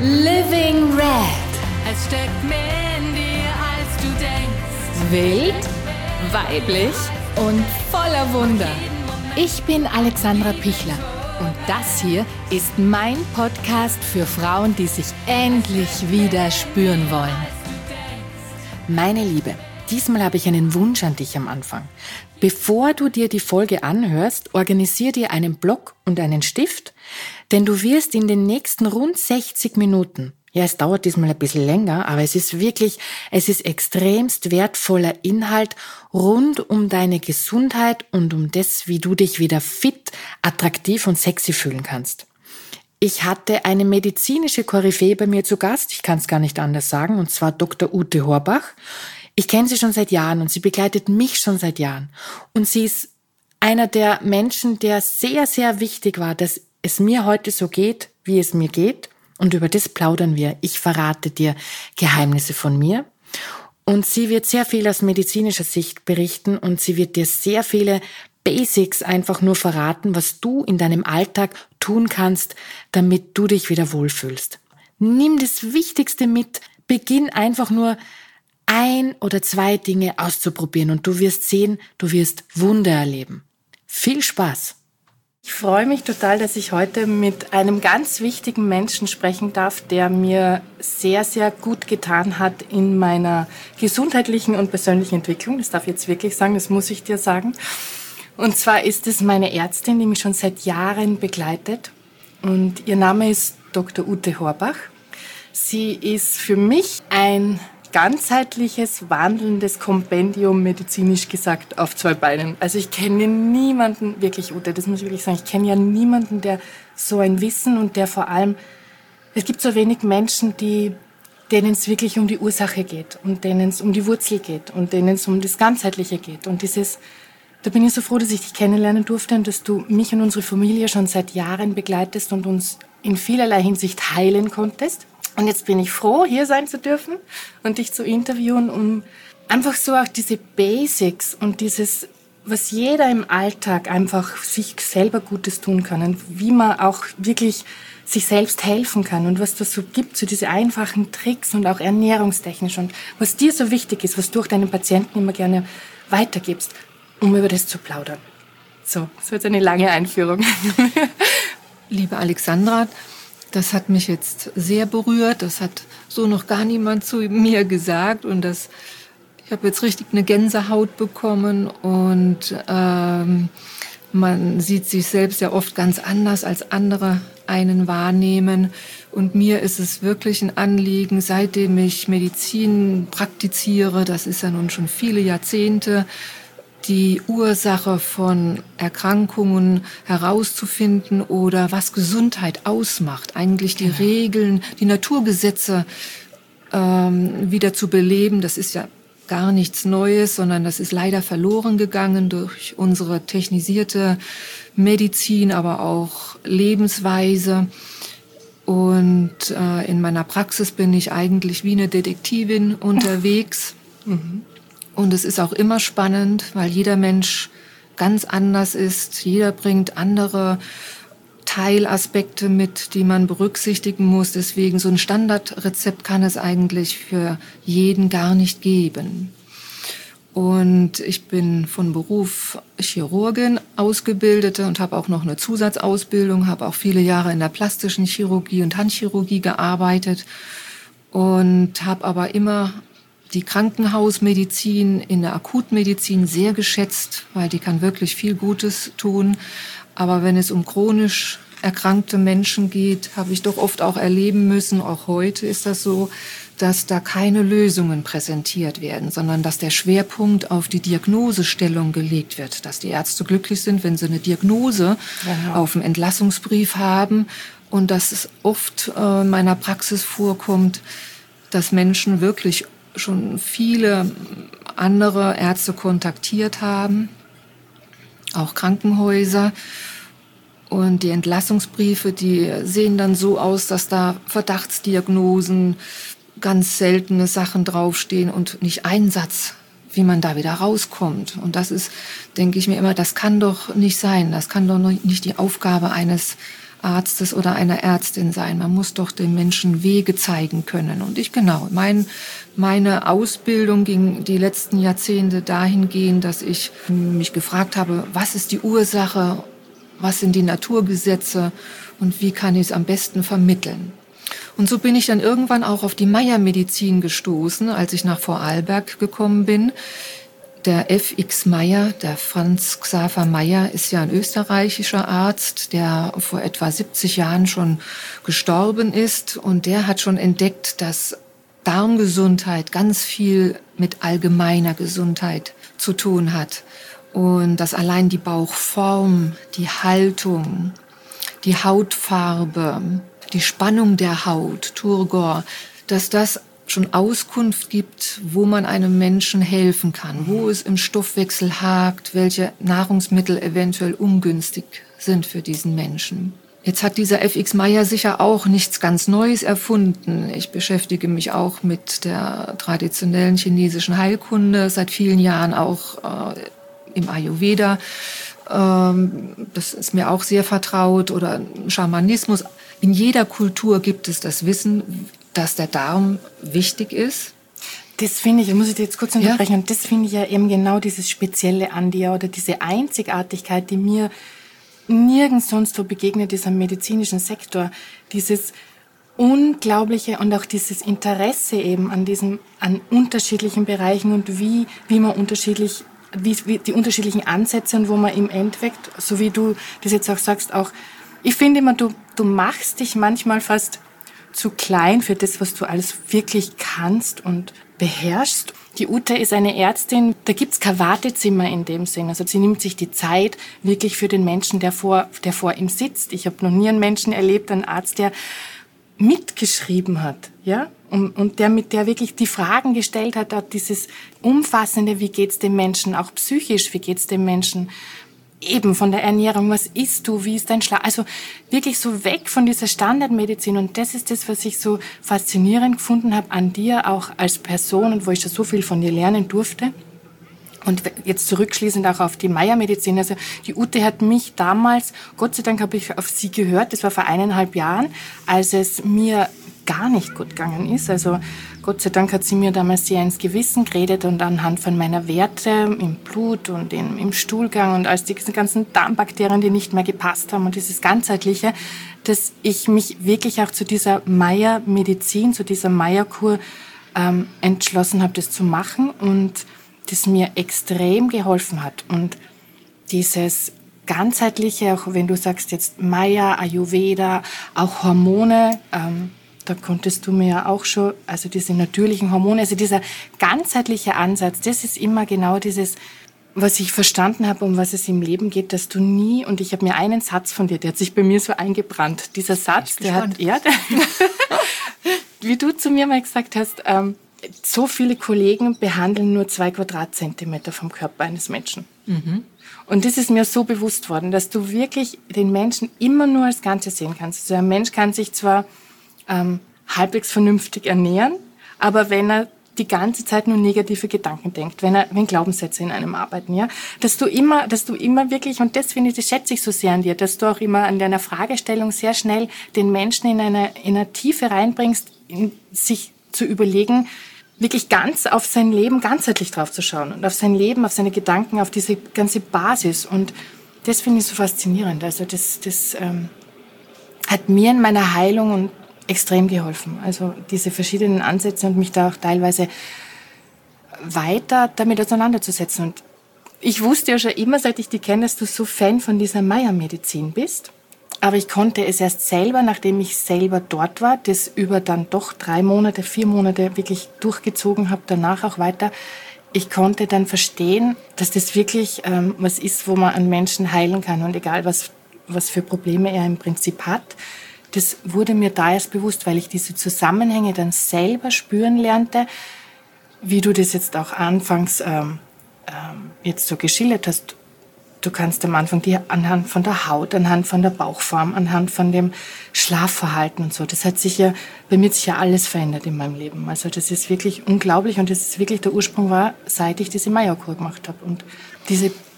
Living Red. Es steckt mehr in dir, als du denkst. Wild, weiblich und voller Wunder. Ich bin Alexandra Pichler und das hier ist mein Podcast für Frauen, die sich endlich wieder spüren wollen. Meine Liebe, diesmal habe ich einen Wunsch an dich am Anfang. Bevor du dir die Folge anhörst, organisier dir einen Block und einen Stift, denn du wirst in den nächsten rund 60 Minuten, ja, es dauert diesmal ein bisschen länger, aber es ist extremst wertvoller Inhalt rund um deine Gesundheit und um das, wie du dich wieder fit, attraktiv und sexy fühlen kannst. Ich hatte eine medizinische Koryphäe bei mir zu Gast, ich kann es gar nicht anders sagen, und zwar Dr. Ute Horbach. Ich kenne sie schon seit Jahren und sie begleitet mich schon seit Jahren. Und sie ist einer der Menschen, der sehr, sehr wichtig war, dass es mir heute so geht, wie es mir geht. Und über das plaudern wir. Ich verrate dir Geheimnisse von mir. Und sie wird sehr viel aus medizinischer Sicht berichten und sie wird dir sehr viele Basics einfach nur verraten, was du in deinem Alltag tun kannst, damit du dich wieder wohlfühlst. Nimm das Wichtigste mit, beginn einfach nur 1 oder 2 Dinge auszuprobieren und du wirst sehen, du wirst Wunder erleben. Viel Spaß! Ich freue mich total, dass ich heute mit einem ganz wichtigen Menschen sprechen darf, der mir sehr, sehr gut getan hat in meiner gesundheitlichen und persönlichen Entwicklung. Das darf ich jetzt wirklich sagen, das muss ich dir sagen. Und zwar ist es meine Ärztin, die mich schon seit Jahren begleitet. Und ihr Name ist Dr. Ute Horbach. Sie ist für mich ein ganzheitliches, wandelndes Kompendium, medizinisch gesagt, auf 2 Beinen. Also ich kenne niemanden, wirklich Ute, das muss ich wirklich sagen, ich kenne ja niemanden, der so ein Wissen und der vor allem, es gibt so wenig Menschen, denen es wirklich um die Ursache geht und denen es um die Wurzel geht und denen es um das Ganzheitliche geht. Und da bin ich so froh, dass ich dich kennenlernen durfte und dass du mich und unsere Familie schon seit Jahren begleitest und uns in vielerlei Hinsicht heilen konntest. Und jetzt bin ich froh, hier sein zu dürfen und dich zu interviewen, um einfach so auch diese Basics und dieses, was jeder im Alltag einfach sich selber Gutes tun kann und wie man auch wirklich sich selbst helfen kann und was das so gibt, so diese einfachen Tricks und auch ernährungstechnisch und was dir so wichtig ist, was du auch deinen Patienten immer gerne weitergibst, um über das zu plaudern. So, das wird eine lange Einführung. Liebe Alexandra, das hat mich jetzt sehr berührt. Das hat so noch gar niemand zu mir gesagt. Und ich habe jetzt richtig eine Gänsehaut bekommen. Und man sieht sich selbst ja oft ganz anders, als andere einen wahrnehmen. Und mir ist es wirklich ein Anliegen, seitdem ich Medizin praktiziere, das ist ja nun schon viele Jahrzehnte, die Ursache von Erkrankungen herauszufinden oder was Gesundheit ausmacht. Eigentlich die Regeln, die Naturgesetze wieder zu beleben. Das ist ja gar nichts Neues, sondern das ist leider verloren gegangen durch unsere technisierte Medizin, aber auch Lebensweise. Und in meiner Praxis bin ich eigentlich wie eine Detektivin unterwegs. Mhm. Und es ist auch immer spannend, weil jeder Mensch ganz anders ist. Jeder bringt andere Teilaspekte mit, die man berücksichtigen muss. Deswegen so ein Standardrezept kann es eigentlich für jeden gar nicht geben. Und ich bin von Beruf Chirurgin, Ausgebildete und habe auch noch eine Zusatzausbildung, habe auch viele Jahre in der plastischen Chirurgie und Handchirurgie gearbeitet und habe aber immer die Krankenhausmedizin in der Akutmedizin sehr geschätzt, weil die kann wirklich viel Gutes tun. Aber wenn es um chronisch erkrankte Menschen geht, habe ich doch oft auch erleben müssen, auch heute ist das so, dass da keine Lösungen präsentiert werden, sondern dass der Schwerpunkt auf die Diagnosestellung gelegt wird. Dass die Ärzte glücklich sind, wenn sie eine Diagnose auf dem Entlassungsbrief haben. Und dass es oft in meiner Praxis vorkommt, dass Menschen wirklich schon viele andere Ärzte kontaktiert haben, auch Krankenhäuser. Und die Entlassungsbriefe, die sehen dann so aus, dass da Verdachtsdiagnosen, ganz seltene Sachen draufstehen und nicht ein Satz, wie man da wieder rauskommt. Und das ist, denke ich mir immer, das kann doch nicht sein. Das kann doch nicht die Aufgabe eines Arztes oder einer Ärztin sein. Man muss doch den Menschen Wege zeigen können. Und meine Ausbildung ging die letzten Jahrzehnte dahingehend, dass ich mich gefragt habe, was ist die Ursache, was sind die Naturgesetze und wie kann ich es am besten vermitteln. Und so bin ich dann irgendwann auch auf die Meyer-Medizin gestoßen, als ich nach Vorarlberg gekommen bin. Der F.X. Meyer, der Franz Xaver Meyer, ist ja ein österreichischer Arzt, der vor etwa 70 Jahren schon gestorben ist. Und der hat schon entdeckt, dass Darmgesundheit ganz viel mit allgemeiner Gesundheit zu tun hat. Und dass allein die Bauchform, die Haltung, die Hautfarbe, die Spannung der Haut, Turgor, dass das schon Auskunft gibt, wo man einem Menschen helfen kann, wo es im Stoffwechsel hakt, welche Nahrungsmittel eventuell ungünstig sind für diesen Menschen. Jetzt hat dieser F.X. Meyer sicher auch nichts ganz Neues erfunden. Ich beschäftige mich auch mit der traditionellen chinesischen Heilkunde, seit vielen Jahren auch im Ayurveda. Das ist mir auch sehr vertraut. Oder Schamanismus. In jeder Kultur gibt es das Wissen, dass der Darm wichtig ist. Das finde ich, muss ich dir jetzt kurz unterbrechen, und das finde ich ja eben genau dieses Spezielle an dir oder diese Einzigartigkeit, die mir nirgends sonst wo begegnet ist am medizinischen Sektor. Dieses Unglaubliche und auch dieses Interesse eben an unterschiedlichen Bereichen und wie man wie die unterschiedlichen Ansätze und wo man im Endeffekt, so wie du das jetzt auch sagst, auch, ich finde immer, du machst dich manchmal fast zu klein für das, was du alles wirklich kannst und beherrschst. Die Ute ist eine Ärztin, da gibt's kein Wartezimmer in dem Sinn. Also sie nimmt sich die Zeit wirklich für den Menschen, der vor ihm sitzt. Ich habe noch nie einen Menschen erlebt, einen Arzt, der mitgeschrieben hat, ja, und der wirklich die Fragen gestellt hat, auch dieses umfassende, wie geht's dem Menschen, auch psychisch, wie geht's dem Menschen, eben von der Ernährung, was isst du, wie ist dein Schlaf, also wirklich so weg von dieser Standardmedizin. Und das ist das, was ich so faszinierend gefunden habe an dir, auch als Person, und wo ich schon so viel von dir lernen durfte. Und jetzt zurückschließend auch auf die Meyer-Medizin. Also die Ute hat mich damals, Gott sei Dank habe ich auf sie gehört, das war vor 1,5 Jahren, als es mir gar nicht gut gegangen ist. Also Gott sei Dank hat sie mir damals sehr ins Gewissen geredet und anhand von meiner Werte im Blut und im Stuhlgang und als die ganzen Darmbakterien, die nicht mehr gepasst haben und dieses Ganzheitliche, dass ich mich wirklich auch zu dieser Meyer-Medizin, zu dieser Meyer-Kur entschlossen habe, das zu machen und das mir extrem geholfen hat. Und dieses Ganzheitliche, auch wenn du sagst jetzt Meyer, Ayurveda, auch Hormone, da konntest du mir ja auch schon, also diese natürlichen Hormone, also dieser ganzheitliche Ansatz, das ist immer genau dieses, was ich verstanden habe, um was es im Leben geht, dass du nie, und ich habe mir einen Satz von dir, der hat sich bei mir so eingebrannt, dieser Satz, wie du zu mir mal gesagt hast, so viele Kollegen behandeln nur 2 Quadratzentimeter vom Körper eines Menschen. Mhm. Und das ist mir so bewusst worden, dass du wirklich den Menschen immer nur als Ganzes sehen kannst. Also ein Mensch kann sich zwar halbwegs vernünftig ernähren, aber wenn er die ganze Zeit nur negative Gedanken denkt, wenn Glaubenssätze in einem arbeiten, ja, dass du immer wirklich, und das finde ich, das schätze ich so sehr an dir, dass du auch immer an deiner Fragestellung sehr schnell den Menschen in eine Tiefe reinbringst, sich zu überlegen, wirklich ganz auf sein Leben ganzheitlich drauf zu schauen und auf sein Leben, auf seine Gedanken, auf diese ganze Basis. Und das finde ich so faszinierend. Also das hat mir in meiner Heilung extrem geholfen. Also diese verschiedenen Ansätze und mich da auch teilweise weiter damit auseinanderzusetzen. Und ich wusste ja schon immer, seit ich dich kenne, dass du so Fan von dieser Meyer-Medizin bist. Aber ich konnte es erst selber, nachdem ich selber dort war, das über dann doch 3 Monate, 4 Monate wirklich durchgezogen habe, danach auch weiter. Ich konnte dann verstehen, dass das wirklich was ist, wo man einen Menschen heilen kann. Und egal, was für Probleme er im Prinzip hat, das wurde mir da erst bewusst, weil ich diese Zusammenhänge dann selber spüren lernte, wie du das jetzt auch anfangs jetzt so geschildert hast. Du kannst am Anfang dir anhand von der Haut, anhand von der Bauchform, anhand von dem Schlafverhalten und so, das hat sich ja, bei mir hat sich ja alles verändert in meinem Leben. Also das ist wirklich unglaublich und das ist wirklich der Ursprung war, seit ich diese Meyer-Kur gemacht habe. Und diese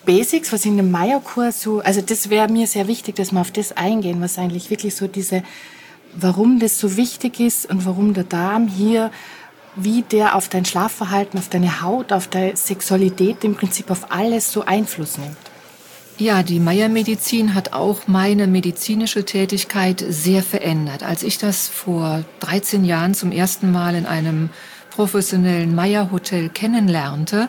Basics, was in dem Maya-Kurs so, also das wäre mir sehr wichtig, dass wir auf das eingehen, was eigentlich wirklich so warum das so wichtig ist und warum der Darm hier, wie der auf dein Schlafverhalten, auf deine Haut, auf deine Sexualität, im Prinzip auf alles so Einfluss nimmt. Ja, die Maya-Medizin hat auch meine medizinische Tätigkeit sehr verändert. Als ich das vor 13 Jahren zum ersten Mal in einem professionellen Maya-Hotel kennenlernte,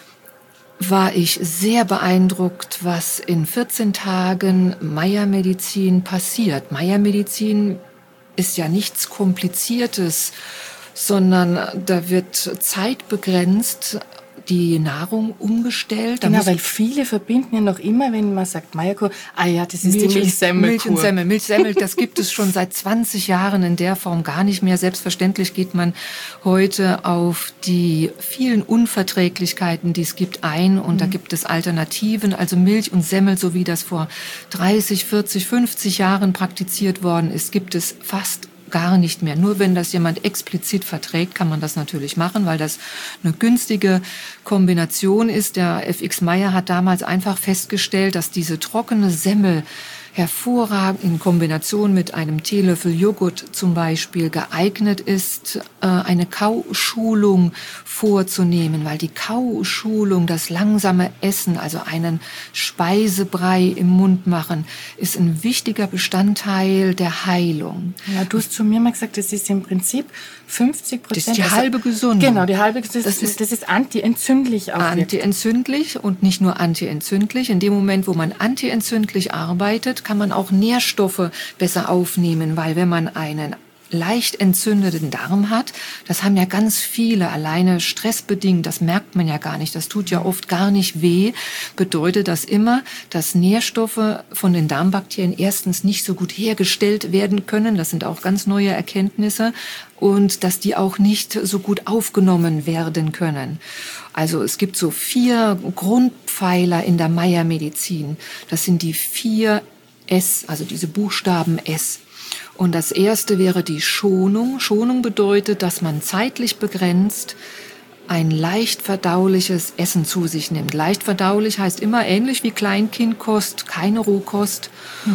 war ich sehr beeindruckt, was in 14 Tagen Maya-Medizin passiert. Maya-Medizin ist ja nichts Kompliziertes, sondern da wird zeitbegrenzt die Nahrung umgestellt. Genau, weil viele verbinden ja noch immer, wenn man sagt Maya-Kur, das ist die Milchsemmelkur. Milchsemmel, das gibt es schon seit 20 Jahren in der Form gar nicht mehr. Selbstverständlich geht man heute auf die vielen Unverträglichkeiten, die es gibt, ein. Und da gibt es Alternativen, also Milch und Semmel, so wie das vor 30, 40, 50 Jahren praktiziert worden ist, gibt es fast gar nicht mehr. Nur wenn das jemand explizit verträgt, kann man das natürlich machen, weil das eine günstige Kombination ist. Der FX Meyer hat damals einfach festgestellt, dass diese trockene Semmel hervorragend in Kombination mit einem Teelöffel Joghurt zum Beispiel geeignet ist, eine Kauschulung vorzunehmen, weil die Kauschulung, das langsame Essen, also einen Speisebrei im Mund machen, ist ein wichtiger Bestandteil der Heilung. Ja, du hast zu mir mal gesagt, das ist im Prinzip 50%. Das ist die halbe Gesundung. Genau, die halbe Gesundung. Das ist antientzündlich auch. Antientzündlich und nicht nur antientzündlich. In dem Moment, wo man antientzündlich arbeitet, kann man auch Nährstoffe besser aufnehmen, weil wenn man einen leicht entzündeten Darm hat, das haben ja ganz viele, alleine stressbedingt, das merkt man ja gar nicht, das tut ja oft gar nicht weh, bedeutet das immer, dass Nährstoffe von den Darmbakterien erstens nicht so gut hergestellt werden können, das sind auch ganz neue Erkenntnisse, und dass die auch nicht so gut aufgenommen werden können. Also es gibt so 4 Grundpfeiler in der Maya-Medizin, das sind die 4 S, also diese Buchstaben S. Und das erste wäre die Schonung. Schonung bedeutet, dass man zeitlich begrenzt ein leicht verdauliches Essen zu sich nimmt. Leicht verdaulich heißt immer ähnlich wie Kleinkindkost, keine Rohkost.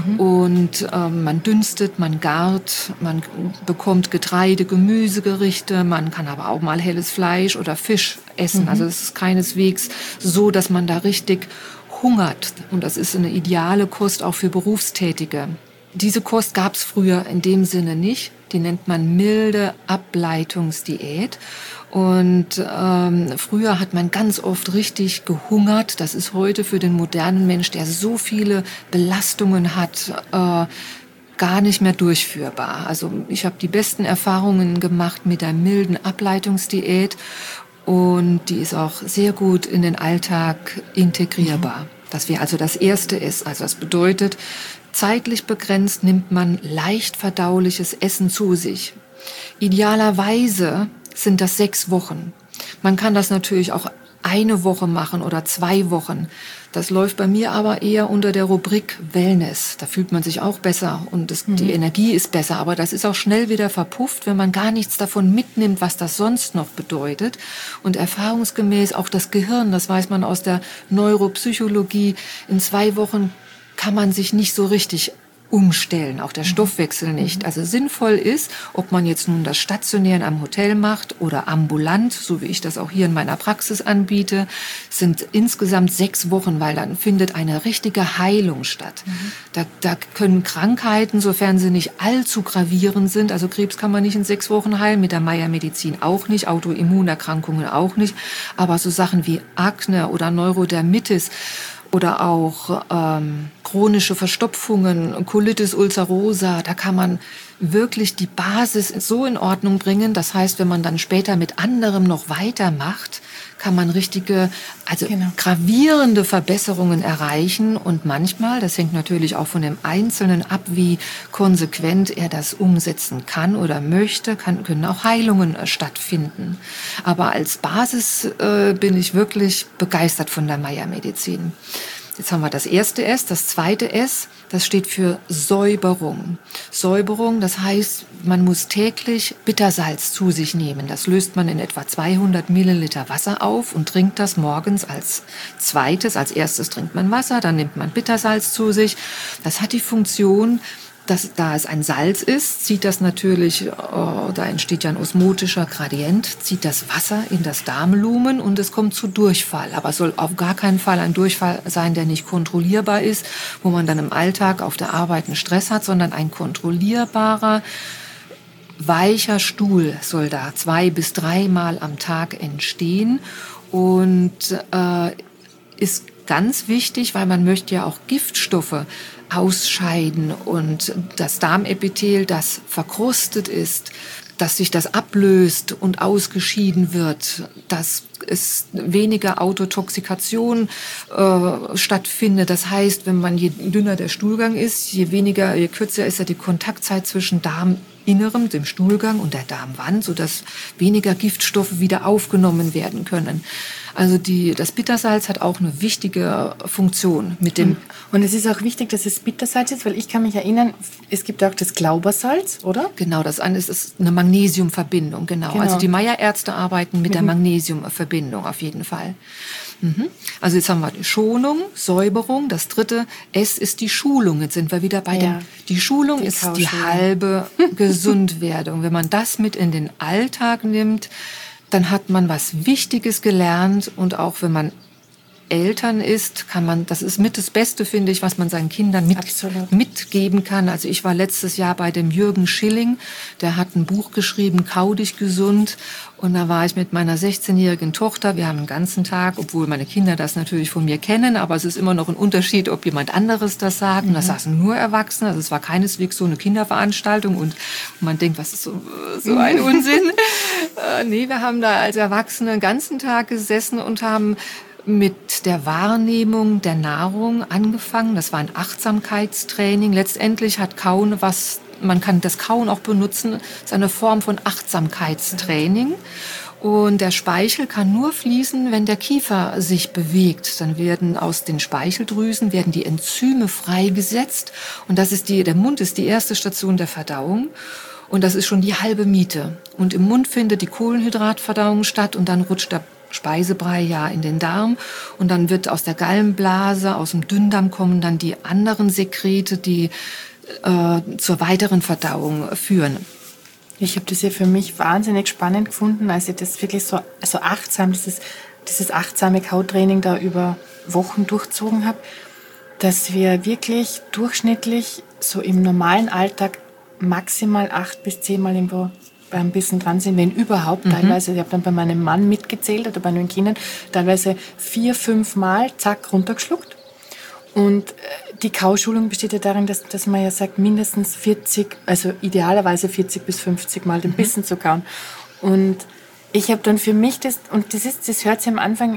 Und man dünstet, man gart, man bekommt Getreide, Gemüsegerichte, man kann aber auch mal helles Fleisch oder Fisch essen. Also es ist keineswegs so, dass man da richtig hungert. Und das ist eine ideale Kost auch für Berufstätige. Diese Kost gab es früher in dem Sinne nicht. Die nennt man milde Ableitungsdiät. Und früher hat man ganz oft richtig gehungert. Das ist heute für den modernen Mensch, der so viele Belastungen hat, gar nicht mehr durchführbar. Also ich habe die besten Erfahrungen gemacht mit der milden Ableitungsdiät. Und die ist auch sehr gut in den Alltag integrierbar. Das wäre also das erste ist. Also das bedeutet, zeitlich begrenzt nimmt man leicht verdauliches Essen zu sich. Idealerweise sind das 6 Wochen. Man kann das natürlich auch 1 Woche machen oder 2 Wochen. Das läuft bei mir aber eher unter der Rubrik Wellness. Da fühlt man sich auch besser und die Energie ist besser. Aber das ist auch schnell wieder verpufft, wenn man gar nichts davon mitnimmt, was das sonst noch bedeutet. Und erfahrungsgemäß auch das Gehirn, das weiß man aus der Neuropsychologie, in 2 Wochen kann man sich nicht so richtig umstellen, auch der Stoffwechsel nicht. Also sinnvoll ist, ob man jetzt nun das stationär in einem Hotel macht oder ambulant, so wie ich das auch hier in meiner Praxis anbiete, sind insgesamt 6 Wochen, weil dann findet eine richtige Heilung statt. Da können Krankheiten, sofern sie nicht allzu gravierend sind, also Krebs kann man nicht in 6 Wochen heilen, mit der Maya-Medizin auch nicht, Autoimmunerkrankungen auch nicht, aber so Sachen wie Akne oder Neurodermitis oder auch chronische Verstopfungen, Colitis ulcerosa, da kann man wirklich die Basis so in Ordnung bringen. Das heißt, wenn man dann später mit anderem noch weitermacht, kann man richtige, also gravierende Verbesserungen erreichen. Und manchmal, das hängt natürlich auch von dem Einzelnen ab, wie konsequent er das umsetzen kann oder möchte, können auch Heilungen stattfinden. Aber als Basis bin ich wirklich begeistert von der Maya-Medizin. Jetzt haben wir das erste S. Das zweite S, Das steht für Säuberung. Säuberung, das heißt, man muss täglich Bittersalz zu sich nehmen. Das löst man in etwa 200 Milliliter Wasser auf und trinkt das morgens als zweites. Als erstes trinkt man Wasser, dann nimmt man Bittersalz zu sich. Das hat die Funktion, dass, da es ein Salz ist, zieht das natürlich, da entsteht ja ein osmotischer Gradient, zieht das Wasser in das Darmlumen und es kommt zu Durchfall. Aber es soll auf gar keinen Fall ein Durchfall sein, der nicht kontrollierbar ist, wo man dann im Alltag auf der Arbeit einen Stress hat, sondern ein kontrollierbarer, weicher Stuhl soll da 2 bis 3 Mal am Tag entstehen und ist ganz wichtig, weil man möchte ja auch Giftstoffe ausscheiden und das Darmepithel, das verkrustet ist, dass sich das ablöst und ausgeschieden wird, dass es weniger Autotoxikation stattfindet. Das heißt, wenn man je dünner der Stuhlgang ist, je kürzer ist ja die Kontaktzeit zwischen Darminnerem, dem Stuhlgang und der Darmwand, sodass weniger Giftstoffe wieder aufgenommen werden können. Also das Bittersalz hat auch eine wichtige Funktion mit dem. Und es ist auch wichtig, dass es Bittersalz ist, weil ich kann mich erinnern, es gibt auch das Glaubersalz, oder? Genau, das eine ist eine Magnesiumverbindung, genau. Also die Meyer-Ärzte arbeiten mit der Magnesiumverbindung auf jeden Fall. Also jetzt haben wir die Schonung, Säuberung. Das dritte S ist die Schulung. Jetzt sind wir wieder bei die Schulung ist die halbe Gesundwerdung. Wenn man das mit in den Alltag nimmt, dann hat man was Wichtiges gelernt und auch wenn man Eltern ist, kann man, das ist mit das Beste, finde ich, was man seinen Kindern mitgeben kann. Also ich war letztes Jahr bei dem Jürgen Schilling, der hat ein Buch geschrieben, Kau dich gesund. Und da war ich mit meiner 16-jährigen Tochter. Wir haben den ganzen Tag, obwohl meine Kinder das natürlich von mir kennen, aber es ist immer noch ein Unterschied, ob jemand anderes das sagt. Und da saßen nur Erwachsene. Also es war keineswegs so eine Kinderveranstaltung. Und man denkt, was ist so ein Unsinn? Nee, wir haben da als Erwachsene den ganzen Tag gesessen und haben mit der Wahrnehmung der Nahrung angefangen. Das war ein Achtsamkeitstraining. Letztendlich hat Kauen man kann das Kauen auch benutzen, das ist eine Form von Achtsamkeitstraining. Und der Speichel kann nur fließen, wenn der Kiefer sich bewegt. Dann werden aus den Speicheldrüsen die Enzyme freigesetzt. Und der Mund ist die erste Station der Verdauung. Und das ist schon die halbe Miete. Und im Mund findet die Kohlenhydratverdauung statt und dann rutscht der Speisebrei in den Darm und dann wird aus der Gallenblase, aus dem Dünndarm kommen dann die anderen Sekrete, die zur weiteren Verdauung führen. Ich habe das ja für mich wahnsinnig spannend gefunden, als ich das wirklich so achtsam, dieses achtsame Kautraining da über Wochen durchzogen habe, dass wir wirklich durchschnittlich so im normalen Alltag maximal 8 bis 10 Mal irgendwo ein bisschen dran sind, wenn überhaupt. Teilweise, ich habe dann bei meinem Mann mitgezählt oder bei den Kindern, teilweise 4, 5 Mal, zack, runtergeschluckt. Und die Kauschulung besteht ja darin, dass man ja sagt, mindestens 40, also idealerweise 40 bis 50 Mal den Bissen zu kauen. Und ich habe dann für mich das hört sich am Anfang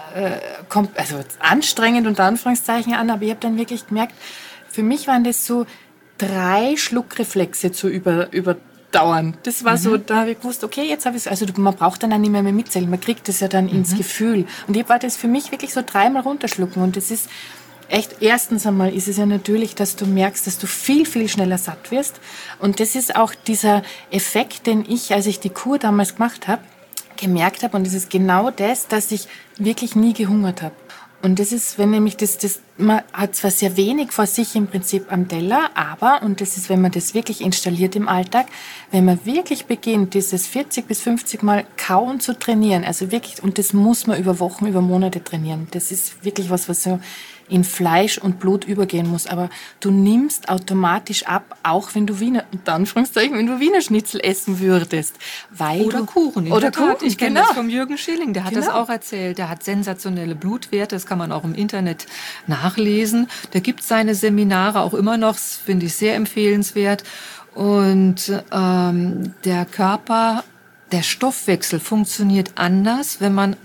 anstrengend unter Anführungszeichen an, aber ich habe dann wirklich gemerkt, für mich waren das so 3 Schluckreflexe zu überdauern. Das war so, da habe ich gewusst, okay, jetzt habe ich es, also man braucht dann auch nicht mehr mitzählen, man kriegt das ja dann ins Gefühl. Und ich war das für mich wirklich so 3-mal runterschlucken und das ist echt, erstens einmal ist es ja natürlich, dass du merkst, dass du viel, viel schneller satt wirst. Und das ist auch dieser Effekt, den ich, als ich die Kur damals gemacht habe, gemerkt habe. Und das ist genau das, dass ich wirklich nie gehungert habe. Und das ist, wenn nämlich man hat zwar sehr wenig vor sich im Prinzip am Teller, aber, und das ist, wenn man das wirklich installiert im Alltag, wenn man wirklich beginnt, dieses 40 bis 50 Mal kauen zu trainieren, also wirklich, und das muss man über Wochen, über Monate trainieren. Das ist wirklich was so in Fleisch und Blut übergehen muss. Aber du nimmst automatisch ab, auch wenn du Wiener Schnitzel essen würdest. Oder Kuchen. Oder Kuchen. Ich kenne das vom Jürgen Schilling, der hat das auch erzählt. Der hat sensationelle Blutwerte, das kann man auch im Internet nachlesen. Der gibt seine Seminare auch immer noch, das finde ich sehr empfehlenswert. Und der Stoffwechsel funktioniert anders, wenn man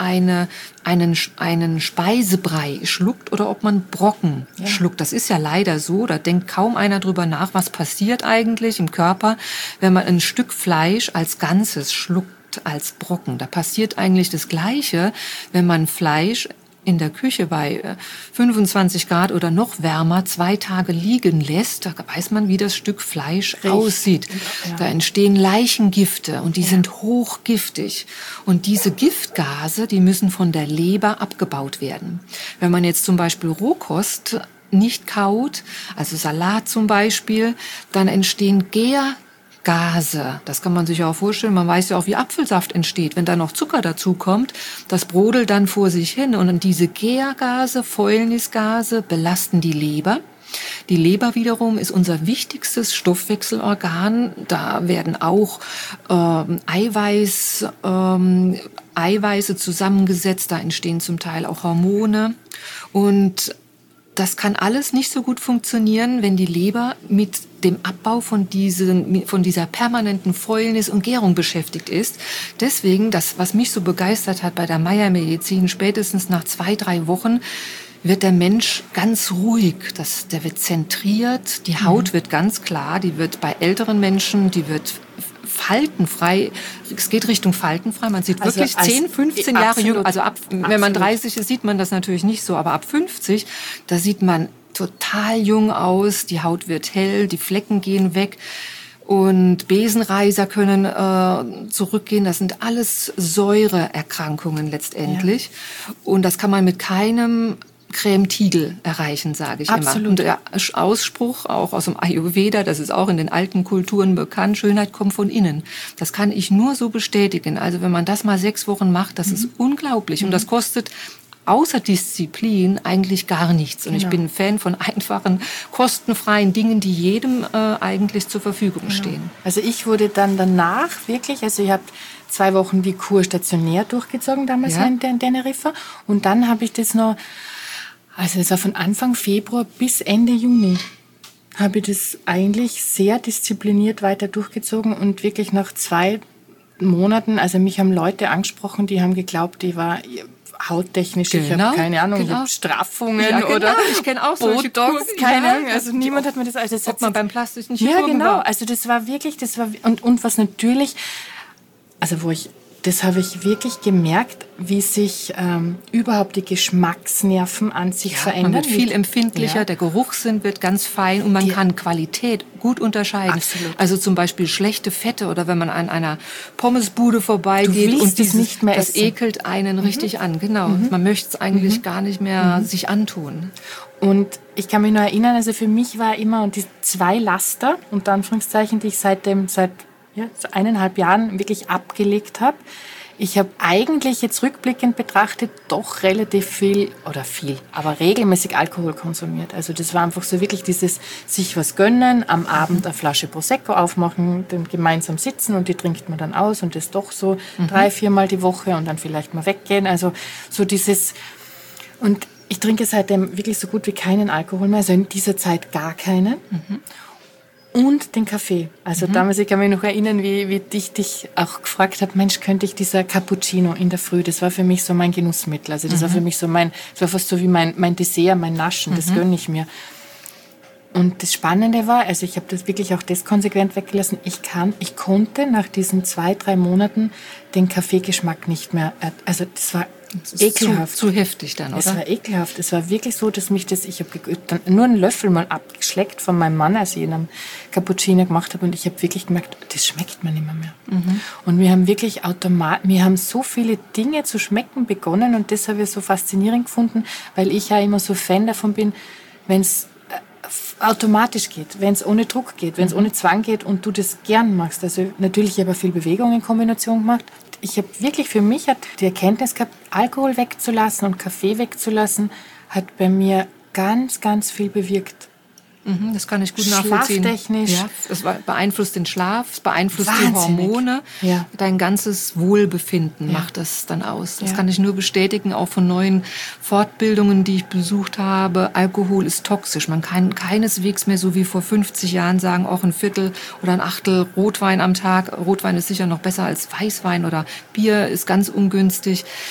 einen Speisebrei schluckt oder ob man Brocken schluckt. Das ist ja leider so, da denkt kaum einer drüber nach, was passiert eigentlich im Körper, wenn man ein Stück Fleisch als Ganzes schluckt, als Brocken. Da passiert eigentlich das Gleiche, wenn man Fleisch in der Küche bei 25 Grad oder noch wärmer 2 Tage liegen lässt, da weiß man, wie das Stück Fleisch aussieht. Ja. Da entstehen Leichengifte und die sind hochgiftig. Und diese Giftgase, die müssen von der Leber abgebaut werden. Wenn man jetzt zum Beispiel Rohkost nicht kaut, also Salat zum Beispiel, dann entstehen Gärgase. Das kann man sich ja auch vorstellen. Man weiß ja auch, wie Apfelsaft entsteht. Wenn da noch Zucker dazu kommt, das brodelt dann vor sich hin. Und diese Gärgase, Fäulnisgase belasten die Leber. Die Leber wiederum ist unser wichtigstes Stoffwechselorgan. Da werden auch Eiweiße zusammengesetzt. Da entstehen zum Teil auch Hormone. Und das kann alles nicht so gut funktionieren, wenn die Leber mit dem Abbau von dieser permanenten Fäulnis und Gärung beschäftigt ist. Deswegen, was mich so begeistert hat bei der Meyer-Medizin, spätestens nach 2-3 Wochen wird der Mensch ganz ruhig. Der wird zentriert, die Haut wird ganz klar, die wird bei älteren Menschen, die wird faltenfrei, es geht Richtung faltenfrei, man sieht wirklich 10, 15 Jahre jünger, also wenn man 30 ist, sieht man das natürlich nicht so, aber ab 50, da sieht man total jung aus, die Haut wird hell, die Flecken gehen weg und Besenreiser können zurückgehen, das sind alles Säureerkrankungen letztendlich und das kann man mit keinem Creme-Tigel erreichen, sage ich immer. Und der Ausspruch, auch aus dem Ayurveda, das ist auch in den alten Kulturen bekannt, Schönheit kommt von innen. Das kann ich nur so bestätigen. Also wenn man das mal 6 Wochen macht, das ist unglaublich. Und das kostet außer Disziplin eigentlich gar nichts. Und ich bin ein Fan von einfachen, kostenfreien Dingen, die jedem eigentlich zur Verfügung stehen. Also ich wurde dann danach wirklich, also ich habe 2 Wochen die Kur stationär durchgezogen, damals in Teneriffa. Und dann habe ich das noch, also es war von Anfang Februar bis Ende Juni, habe ich das eigentlich sehr diszipliniert weiter durchgezogen und wirklich nach 2 Monaten, also mich haben Leute angesprochen, die haben geglaubt, ich war hauttechnisch, ich habe keine Ahnung, ich habe Straffungen oder ich kenne auch solche Botox, keine Ahnung, also niemand hat mir das, also das hat man beim plastischen Chirurgen also das war wirklich, und was natürlich, also das habe ich wirklich gemerkt, wie sich überhaupt die Geschmacksnerven an sich verändern. Man wird viel empfindlicher, der Geruchssinn wird ganz fein und man kann Qualität gut unterscheiden. Absolut. Also zum Beispiel schlechte Fette oder wenn man an einer Pommesbude vorbeigeht und das ekelt einen richtig an. Genau, man möchte es eigentlich gar nicht mehr sich antun. Und ich kann mich nur erinnern, also für mich war immer und die 2 Laster, unter Anführungszeichen, die ich seit 1,5 Jahren wirklich abgelegt habe. Ich habe eigentlich jetzt rückblickend betrachtet doch relativ aber regelmäßig Alkohol konsumiert. Also das war einfach so wirklich dieses sich was gönnen, am Abend eine Flasche Prosecco aufmachen, dann gemeinsam sitzen und die trinkt man dann aus und das doch so 3-4 Mal die Woche und dann vielleicht mal weggehen. Also so dieses, und ich trinke seitdem wirklich so gut wie keinen Alkohol mehr, also in dieser Zeit gar keinen. Und den Kaffee. Also damals, ich kann mich noch erinnern, wie ich dich auch gefragt habe, Mensch, könnte ich dieser Cappuccino in der Früh, das war für mich so mein Genussmittel. Also das war für mich so das war fast so wie mein Dessert, mein Naschen, das gönne ich mir. Und das Spannende war, also ich habe das wirklich auch das konsequent weggelassen, ich konnte nach diesen 2-3 Monaten den Kaffeegeschmack nicht mehr, also das war ekelhaft. Zu heftig dann, oder? Es war ekelhaft. Es war wirklich so, dass ich habe dann nur einen Löffel mal abgeschleckt von meinem Mann, als ich ihn am Cappuccino gemacht habe und ich habe wirklich gemerkt, das schmeckt mir nicht mehr. Und wir haben wirklich wir haben so viele Dinge zu schmecken begonnen und das habe ich so faszinierend gefunden, weil ich ja immer so Fan davon bin, wenn es automatisch geht, wenn es ohne Druck geht, wenn es ohne Zwang geht und du das gern machst. Also natürlich habe ich viel Bewegung in Kombination gemacht. Ich habe wirklich für mich die Erkenntnis gehabt, Alkohol wegzulassen und Kaffee wegzulassen, hat bei mir ganz, ganz viel bewirkt. Das kann ich gut nachvollziehen. Schlaftechnisch. Ja, es beeinflusst den Schlaf, es beeinflusst die Hormone. Ja. Dein ganzes Wohlbefinden macht das dann aus. Das kann ich nur bestätigen, auch von neuen Fortbildungen, die ich besucht habe. Alkohol ist toxisch. Man kann keineswegs mehr so wie vor 50 Jahren sagen, auch ein Viertel oder ein Achtel Rotwein am Tag. Rotwein ist sicher noch besser als Weißwein oder Bier ist ganz ungünstig.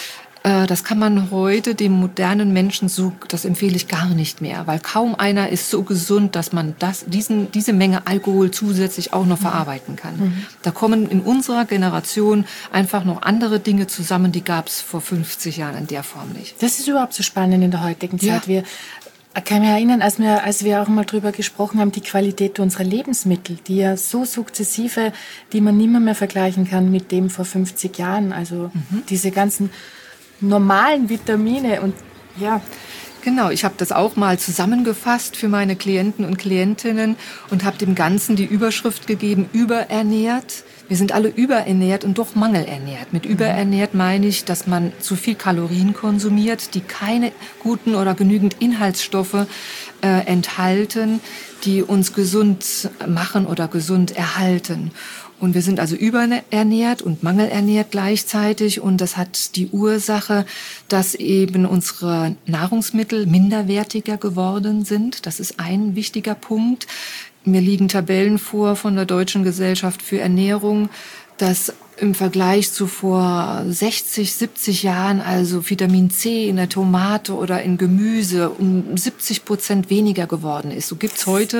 Das kann man heute dem modernen Menschen das empfehle ich gar nicht mehr, weil kaum einer ist so gesund, dass man diese Menge Alkohol zusätzlich auch noch verarbeiten kann. Da kommen in unserer Generation einfach noch andere Dinge zusammen, die gab es vor 50 Jahren in der Form nicht. Das ist überhaupt so spannend in der heutigen Zeit. Ja. Ich kann mich erinnern, als wir auch mal drüber gesprochen haben, die Qualität unserer Lebensmittel, die ja so sukzessive, die man nimmer mehr vergleichen kann mit dem vor 50 Jahren. Also diese ganzen normalen Vitamine und ja. Genau, ich habe das auch mal zusammengefasst für meine Klienten und Klientinnen und habe dem Ganzen die Überschrift gegeben, überernährt. Wir sind alle überernährt und doch mangelernährt. Mit überernährt meine ich, dass man zu viel Kalorien konsumiert, die keine guten oder genügend Inhaltsstoffe enthalten, die uns gesund machen oder gesund erhalten. Und wir sind also überernährt und mangelernährt gleichzeitig. Und das hat die Ursache, dass eben unsere Nahrungsmittel minderwertiger geworden sind. Das ist ein wichtiger Punkt. Mir liegen Tabellen vor von der Deutschen Gesellschaft für Ernährung, dass im Vergleich zu vor 60, 70 Jahren, also Vitamin C in der Tomate oder in Gemüse um 70% weniger geworden ist. So gibt's heute,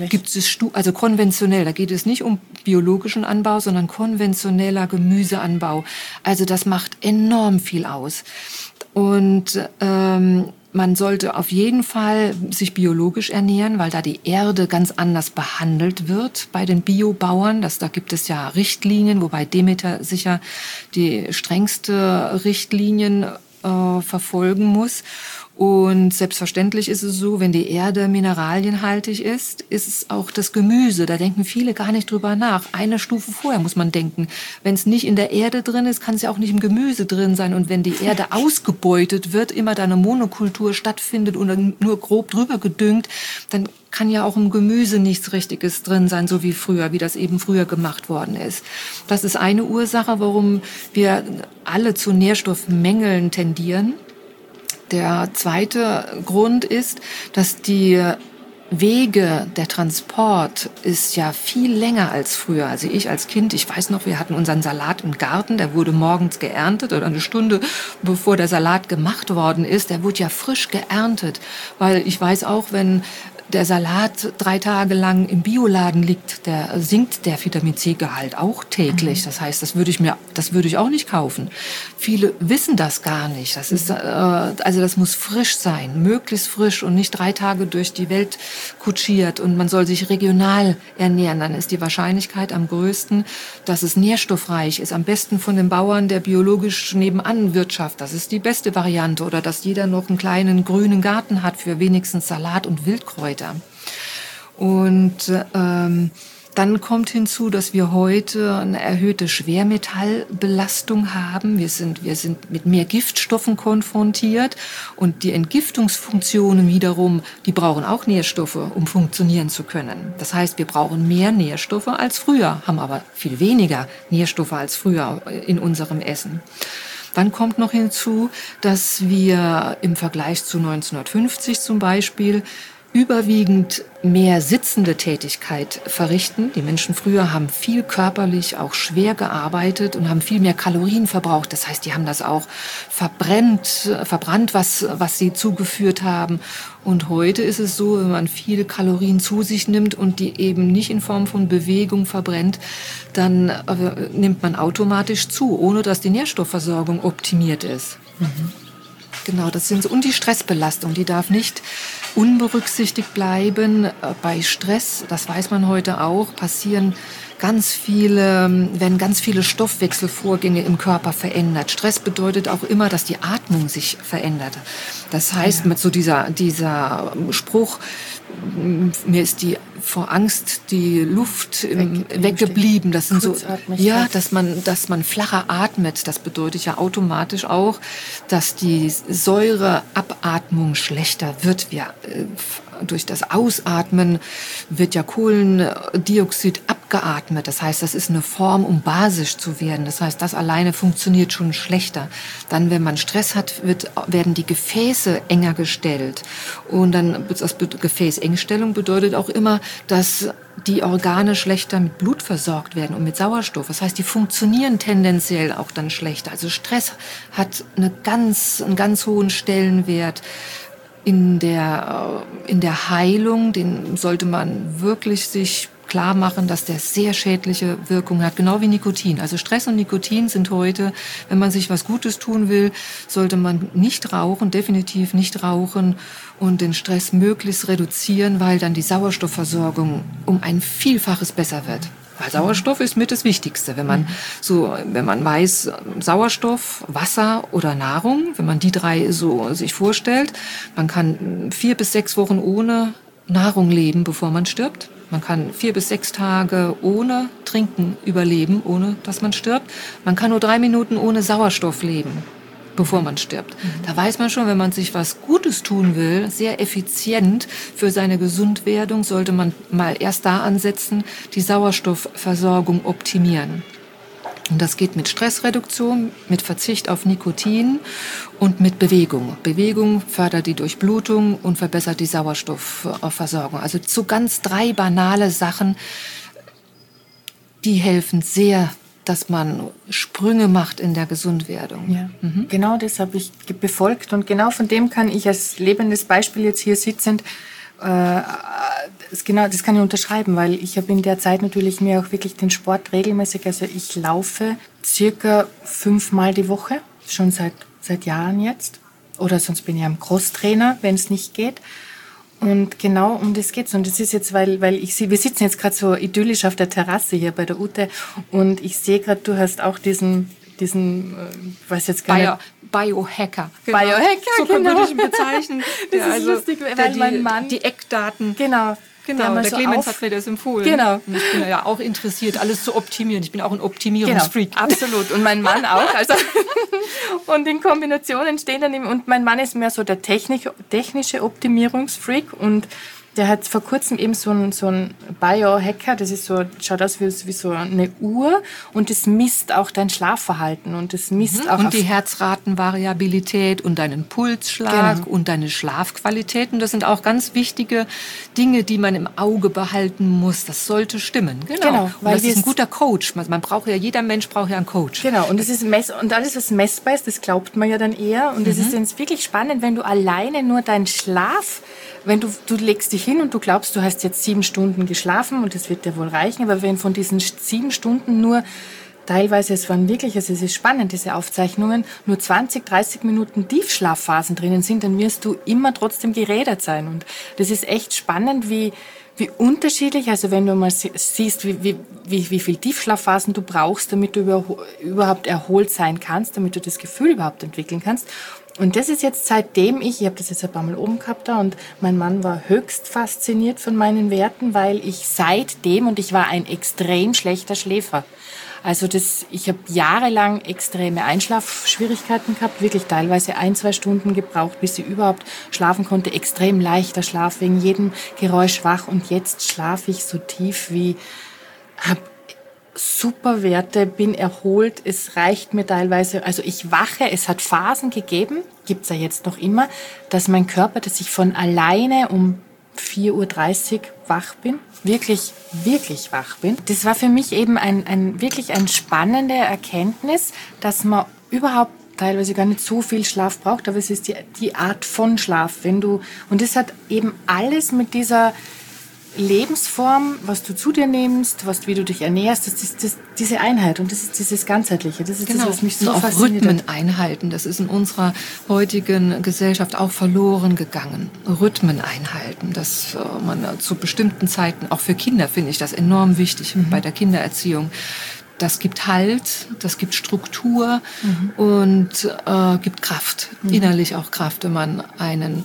also konventionell, da geht es nicht um biologischen Anbau, sondern konventioneller Gemüseanbau. Also das macht enorm viel aus. Und man sollte auf jeden Fall sich biologisch ernähren, weil da die Erde ganz anders behandelt wird bei den Biobauern. Da gibt es ja Richtlinien, wobei Demeter sicher die strengste Richtlinien verfolgen muss. Und selbstverständlich ist es so, wenn die Erde mineralienhaltig ist es auch das Gemüse. Da denken viele gar nicht drüber nach. Eine Stufe vorher muss man denken. Wenn es nicht in der Erde drin ist, kann es ja auch nicht im Gemüse drin sein. Und wenn die Erde ausgebeutet wird, immer da eine Monokultur stattfindet oder nur grob drüber gedüngt, dann kann ja auch im Gemüse nichts Richtiges drin sein, so wie früher, wie das eben früher gemacht worden ist. Das ist eine Ursache, warum wir alle zu Nährstoffmängeln tendieren. Der zweite Grund ist, dass die Wege, der Transport ist ja viel länger als früher. Also ich als Kind, ich weiß noch, wir hatten unseren Salat im Garten, der wurde morgens geerntet oder eine Stunde bevor der Salat gemacht worden ist, der wurde ja frisch geerntet. Weil ich weiß auch, wenn der Salat 3 Tage lang im Bioladen liegt, sinkt der Vitamin-C-Gehalt auch täglich. Das heißt, das würde ich auch nicht kaufen. Viele wissen das gar nicht. Das ist, also das muss frisch sein, möglichst frisch und nicht 3 Tage durch die Welt kutschiert. Und man soll sich regional ernähren. Dann ist die Wahrscheinlichkeit am größten, dass es nährstoffreich ist. Am besten von den Bauern, der biologisch nebenan wirtschaftet. Das ist die beste Variante. Oder dass jeder noch einen kleinen grünen Garten hat für wenigstens Salat und Wildkräuter. Und dann kommt hinzu, dass wir heute eine erhöhte Schwermetallbelastung haben. Wir sind mit mehr Giftstoffen konfrontiert und die Entgiftungsfunktionen wiederum, die brauchen auch Nährstoffe, um funktionieren zu können. Das heißt, wir brauchen mehr Nährstoffe als früher, haben aber viel weniger Nährstoffe als früher in unserem Essen. Dann kommt noch hinzu, dass wir im Vergleich zu 1950 zum Beispiel überwiegend mehr sitzende Tätigkeit verrichten. Die Menschen früher haben viel körperlich auch schwer gearbeitet und haben viel mehr Kalorien verbraucht. Das heißt, die haben das auch verbrannt, was sie zugeführt haben. Und heute ist es so, wenn man viele Kalorien zu sich nimmt und die eben nicht in Form von Bewegung verbrennt, dann nimmt man automatisch zu, ohne dass die Nährstoffversorgung optimiert ist. Genau, das sind so. Und die Stressbelastung, die darf nicht unberücksichtigt bleiben. Bei Stress, das weiß man heute auch, werden ganz viele Stoffwechselvorgänge im Körper verändert. Stress bedeutet auch immer, dass die Atmung sich verändert. Das heißt, mit so dieser Spruch, mir ist vor Angst die Luft weggeblieben. Das sind so, ja, dass man flacher atmet. Das bedeutet ja automatisch auch, dass die Säureabatmung schlechter wird. Durch das Ausatmen wird ja Kohlendioxid abgebaut abgeatmet. Das heißt, das ist eine Form, um basisch zu werden. Das heißt, das alleine funktioniert schon schlechter. Dann, wenn man Stress hat, werden die Gefäße enger gestellt. Und dann Gefäßengstellung bedeutet auch immer, dass die Organe schlechter mit Blut versorgt werden und mit Sauerstoff. Das heißt, die funktionieren tendenziell auch dann schlechter. Also Stress hat einen ganz hohen Stellenwert in der Heilung. Den sollte man wirklich sich klar machen, dass der sehr schädliche Wirkungen hat, genau wie Nikotin. Also Stress und Nikotin sind heute, wenn man sich was Gutes tun will, sollte man nicht rauchen, definitiv nicht rauchen und den Stress möglichst reduzieren, weil dann die Sauerstoffversorgung um ein Vielfaches besser wird. Weil Sauerstoff ist mit das Wichtigste. Wenn man weiß, Sauerstoff, Wasser oder Nahrung, wenn man die drei so sich vorstellt, man kann 4 bis 6 Wochen ohne Nahrung leben, bevor man stirbt. Man kann 4 bis 6 Tage ohne Trinken überleben, ohne dass man stirbt. Man kann nur 3 Minuten ohne Sauerstoff leben, bevor man stirbt. Da weiß man schon, wenn man sich was Gutes tun will, sehr effizient für seine Gesundwerdung, sollte man mal erst da ansetzen, die Sauerstoffversorgung optimieren. Und das geht mit Stressreduktion, mit Verzicht auf Nikotin und mit Bewegung. Bewegung fördert die Durchblutung und verbessert die Sauerstoffversorgung. Also so ganz 3 banale Sachen, die helfen sehr, dass man Sprünge macht in der Gesundwerdung. Ja, genau das habe ich befolgt und genau von dem kann ich als lebendes Beispiel jetzt hier sitzend das kann ich unterschreiben, weil ich habe in der Zeit natürlich mir auch wirklich den Sport regelmäßig, also ich laufe circa 5-mal die Woche, schon seit Jahren jetzt. Oder sonst bin ich am Crosstrainer, wenn es nicht geht. Und genau um das geht's. Und das ist jetzt, weil wir sitzen jetzt gerade so idyllisch auf der Terrasse hier bei der Ute und ich sehe gerade, du hast auch diesen, weiß jetzt gar nicht. Biohacker. Genau. Biohacker, so genau. würde ich ihn bezeichnen. Das ist lustig, weil mein Mann... Die Eckdaten... Genau. Der Clemens hat mir das empfohlen. Genau. Und ich bin ja auch interessiert, alles zu optimieren. Ich bin auch ein Optimierungsfreak. Genau, absolut. Und mein Mann auch. Also und in Kombination entstehen dann und mein Mann ist mehr so der technische Optimierungsfreak und der hat vor kurzem eben so ein Biohacker, das ist so, schaut aus wie so eine Uhr und das misst auch dein Schlafverhalten und das misst auch und die Herzratenvariabilität und deinen Pulsschlag und deine Schlafqualität. Und das sind auch ganz wichtige Dinge, die man im Auge behalten muss. Das sollte stimmen. Genau. Weil das ist ein guter Coach. Man braucht ja, jeder Mensch braucht ja einen Coach. Genau. Und das ist und alles, was messbar ist, das glaubt man ja dann eher. Und es ist jetzt wirklich spannend, wenn du alleine nur deinen Schlaf, wenn du legst dich hin und du glaubst, du hast jetzt 7 Stunden geschlafen und das wird dir wohl reichen, aber wenn von diesen 7 Stunden nur teilweise, es ist spannend, diese Aufzeichnungen, nur 20, 30 Minuten Tiefschlafphasen drinnen sind, dann wirst du immer trotzdem gerädert sein. Und das ist echt spannend, wie unterschiedlich, also wenn du mal siehst, wie viel Tiefschlafphasen du brauchst, damit du überhaupt erholt sein kannst, damit du das Gefühl überhaupt entwickeln kannst. Und das ist jetzt seitdem ich habe das jetzt ein paar Mal oben gehabt da und mein Mann war höchst fasziniert von meinen Werten, weil ich seitdem, und ich war ein extrem schlechter Schläfer. Also ich habe jahrelang extreme Einschlafschwierigkeiten gehabt, wirklich teilweise 1-2 Stunden gebraucht, bis ich überhaupt schlafen konnte. Extrem leichter Schlaf, wegen jedem Geräusch wach. Und jetzt schlafe ich so tief habe super Werte, bin erholt, es reicht mir teilweise, also ich wache, es hat Phasen gegeben, gibt's ja jetzt noch immer, dass mein Körper, dass ich von alleine um 4:30 Uhr wach bin, wirklich, wirklich wach bin. Das war für mich eben wirklich eine spannende Erkenntnis, dass man überhaupt teilweise gar nicht so viel Schlaf braucht, aber es ist die Art von Schlaf, und das hat eben alles mit dieser Lebensform, was du zu dir nimmst, wie du dich ernährst, das ist diese Einheit und das ist dieses Ganzheitliche. Das ist das, was mich so fasziniert. Rhythmen einhalten, das ist in unserer heutigen Gesellschaft auch verloren gegangen. Rhythmen einhalten, dass man zu bestimmten Zeiten, auch für Kinder finde ich das enorm wichtig bei der Kindererziehung. Das gibt Halt, das gibt Struktur und gibt Kraft, innerlich auch Kraft, wenn man einen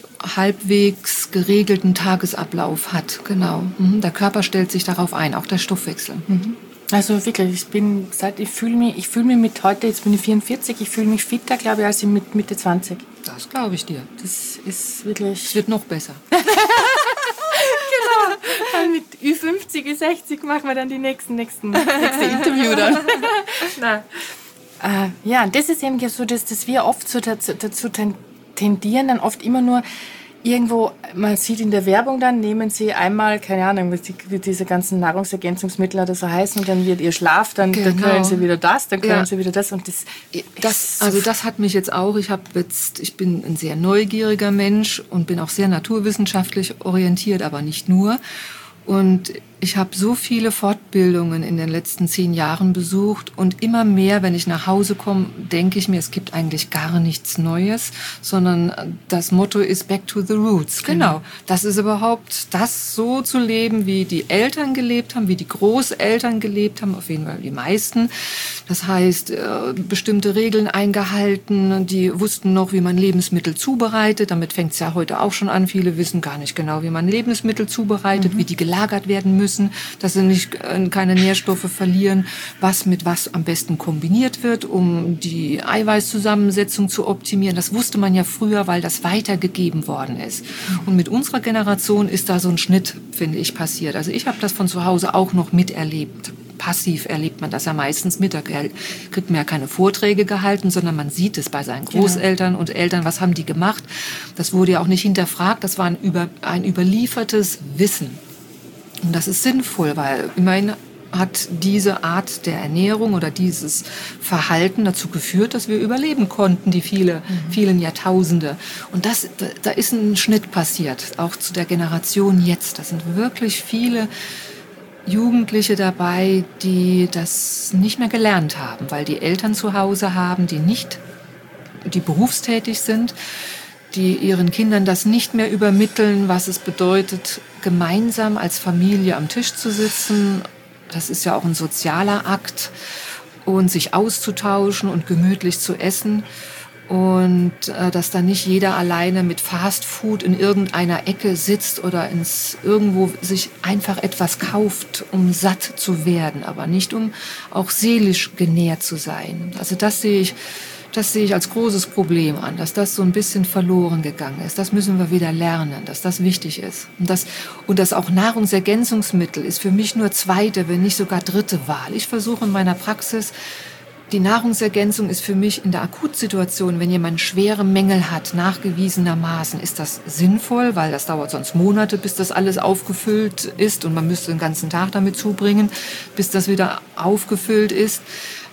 halbwegs geregelten Tagesablauf hat, genau. Der Körper stellt sich darauf ein, auch der Stoffwechsel. Also wirklich, ich fühle mich mit heute, jetzt bin ich 44, ich fühle mich fitter, glaube ich, als mit Mitte 20. Das glaube ich dir. Das ist wirklich... Es wird noch besser. Dann mit Ü50, Ü60 machen wir dann die nächste Interview dann. Ja, und das ist eben so, dass wir oft so dazu tendieren, dann oft immer nur irgendwo, man sieht in der Werbung dann, nehmen sie einmal, keine Ahnung, wie diese ganzen Nahrungsergänzungsmittel oder so heißen, und dann wird ihr Schlaf, dann können sie wieder das, dann können sie wieder das, und das hat mich jetzt auch, ich bin ein sehr neugieriger Mensch und bin auch sehr naturwissenschaftlich orientiert, aber nicht nur. Und ich habe so viele Fortbildungen in den letzten 10 Jahren besucht, und immer mehr, wenn ich nach Hause komme, denke ich mir, es gibt eigentlich gar nichts Neues, sondern das Motto ist Back to the Roots. Genau. Das ist überhaupt das so zu leben, wie die Eltern gelebt haben, wie die Großeltern gelebt haben, auf jeden Fall die meisten. Das heißt, bestimmte Regeln eingehalten, die wussten noch, wie man Lebensmittel zubereitet. Damit fängt es ja heute auch schon an. Viele wissen gar nicht genau, wie man Lebensmittel zubereitet, wie die gelagert werden müssen, dass sie keine Nährstoffe verlieren, was mit was am besten kombiniert wird, um die Eiweißzusammensetzung zu optimieren. Das wusste man ja früher, weil das weitergegeben worden ist. Und mit unserer Generation ist da so ein Schnitt, finde ich, passiert. Also ich habe das von zu Hause auch noch miterlebt. Passiv erlebt man das ja meistens mit. Da kriegt man ja keine Vorträge gehalten, sondern man sieht es bei seinen Großeltern und Eltern. Was haben die gemacht? Das wurde ja auch nicht hinterfragt. Das war ein überliefertes Wissen. Und das ist sinnvoll, weil immerhin hat diese Art der Ernährung oder dieses Verhalten dazu geführt, dass wir überleben konnten, die vielen Jahrtausende. Und da ist ein Schnitt passiert, auch zu der Generation jetzt. Da sind wirklich viele Jugendliche dabei, die das nicht mehr gelernt haben, weil die Eltern zu Hause haben, die berufstätig sind, die ihren Kindern das nicht mehr übermitteln, was es bedeutet, gemeinsam als Familie am Tisch zu sitzen. Das ist ja auch ein sozialer Akt, und sich auszutauschen und gemütlich zu essen. Und dass da nicht jeder alleine mit Fast Food in irgendeiner Ecke sitzt oder irgendwo sich einfach etwas kauft, um satt zu werden, aber nicht um auch seelisch genährt zu sein. Also das sehe ich als großes Problem an, dass das so ein bisschen verloren gegangen ist. Das müssen wir wieder lernen, dass das wichtig ist. Und das auch Nahrungsergänzungsmittel ist für mich nur zweite, wenn nicht sogar dritte Wahl. Ich versuche in meiner Praxis, die Nahrungsergänzung ist für mich in der Akutsituation, wenn jemand schwere Mängel hat, nachgewiesenermaßen, ist das sinnvoll, weil das dauert sonst Monate, bis das alles aufgefüllt ist, und man müsste den ganzen Tag damit zubringen, bis das wieder aufgefüllt ist.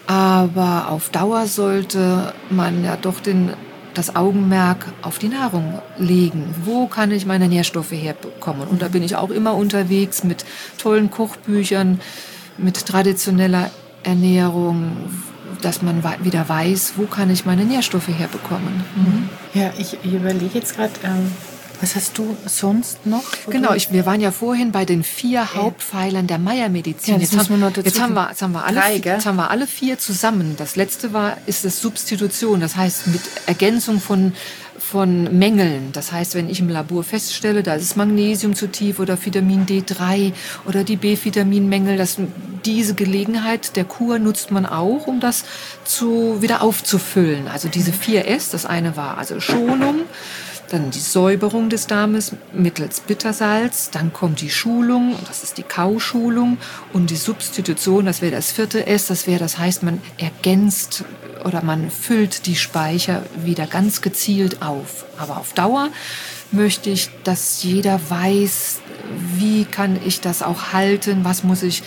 Aber auf Dauer sollte man ja doch das Augenmerk auf die Nahrung legen. Wo kann ich meine Nährstoffe herbekommen? Und da bin ich auch immer unterwegs mit tollen Kochbüchern, mit traditioneller Ernährung, dass man wieder weiß, wo kann ich meine Nährstoffe herbekommen. Ja, ich überlege jetzt gerade, was hast du sonst noch? Genau, wir waren ja vorhin bei den 4 Hauptpfeilern der Meyer-Medizin. Ja, jetzt haben wir alle 4 zusammen. Das letzte ist das Substitution, das heißt mit Ergänzung von Mängeln. Das heißt, wenn ich im Labor feststelle, da ist Magnesium zu tief oder Vitamin D3 oder die B-Vitaminmängel, diese Gelegenheit der Kur nutzt man auch, um das wieder aufzufüllen. Also diese 4S, das eine war also Schonung, dann die Säuberung des Darmes mittels Bittersalz, dann kommt die Schulung, das ist die Kauschulung, und die Substitution, das wäre das 4. S, das heißt, man ergänzt oder man füllt die Speicher wieder ganz gezielt auf. Aber auf Dauer möchte ich, dass jeder weiß, wie kann ich das auch halten, was muss ich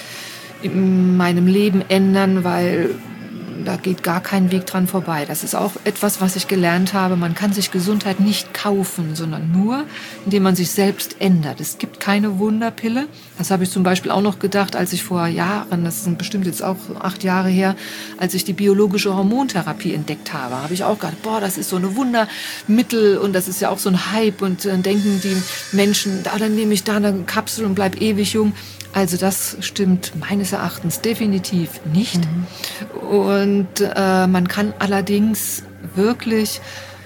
in meinem Leben ändern, weil da geht gar kein Weg dran vorbei. Das ist auch etwas, was ich gelernt habe. Man kann sich Gesundheit nicht kaufen, sondern nur, indem man sich selbst ändert. Es gibt keine Wunderpille. Das habe ich zum Beispiel auch noch gedacht, als ich vor Jahren, das sind bestimmt jetzt auch 8 Jahre her, als ich die biologische Hormontherapie entdeckt habe, habe ich auch gedacht, das ist so eine Wundermittel, und das ist ja auch so ein Hype, und dann denken die Menschen, dann nehme ich da eine Kapsel und bleib ewig jung. Also das stimmt meines Erachtens definitiv nicht. Und man kann allerdings wirklich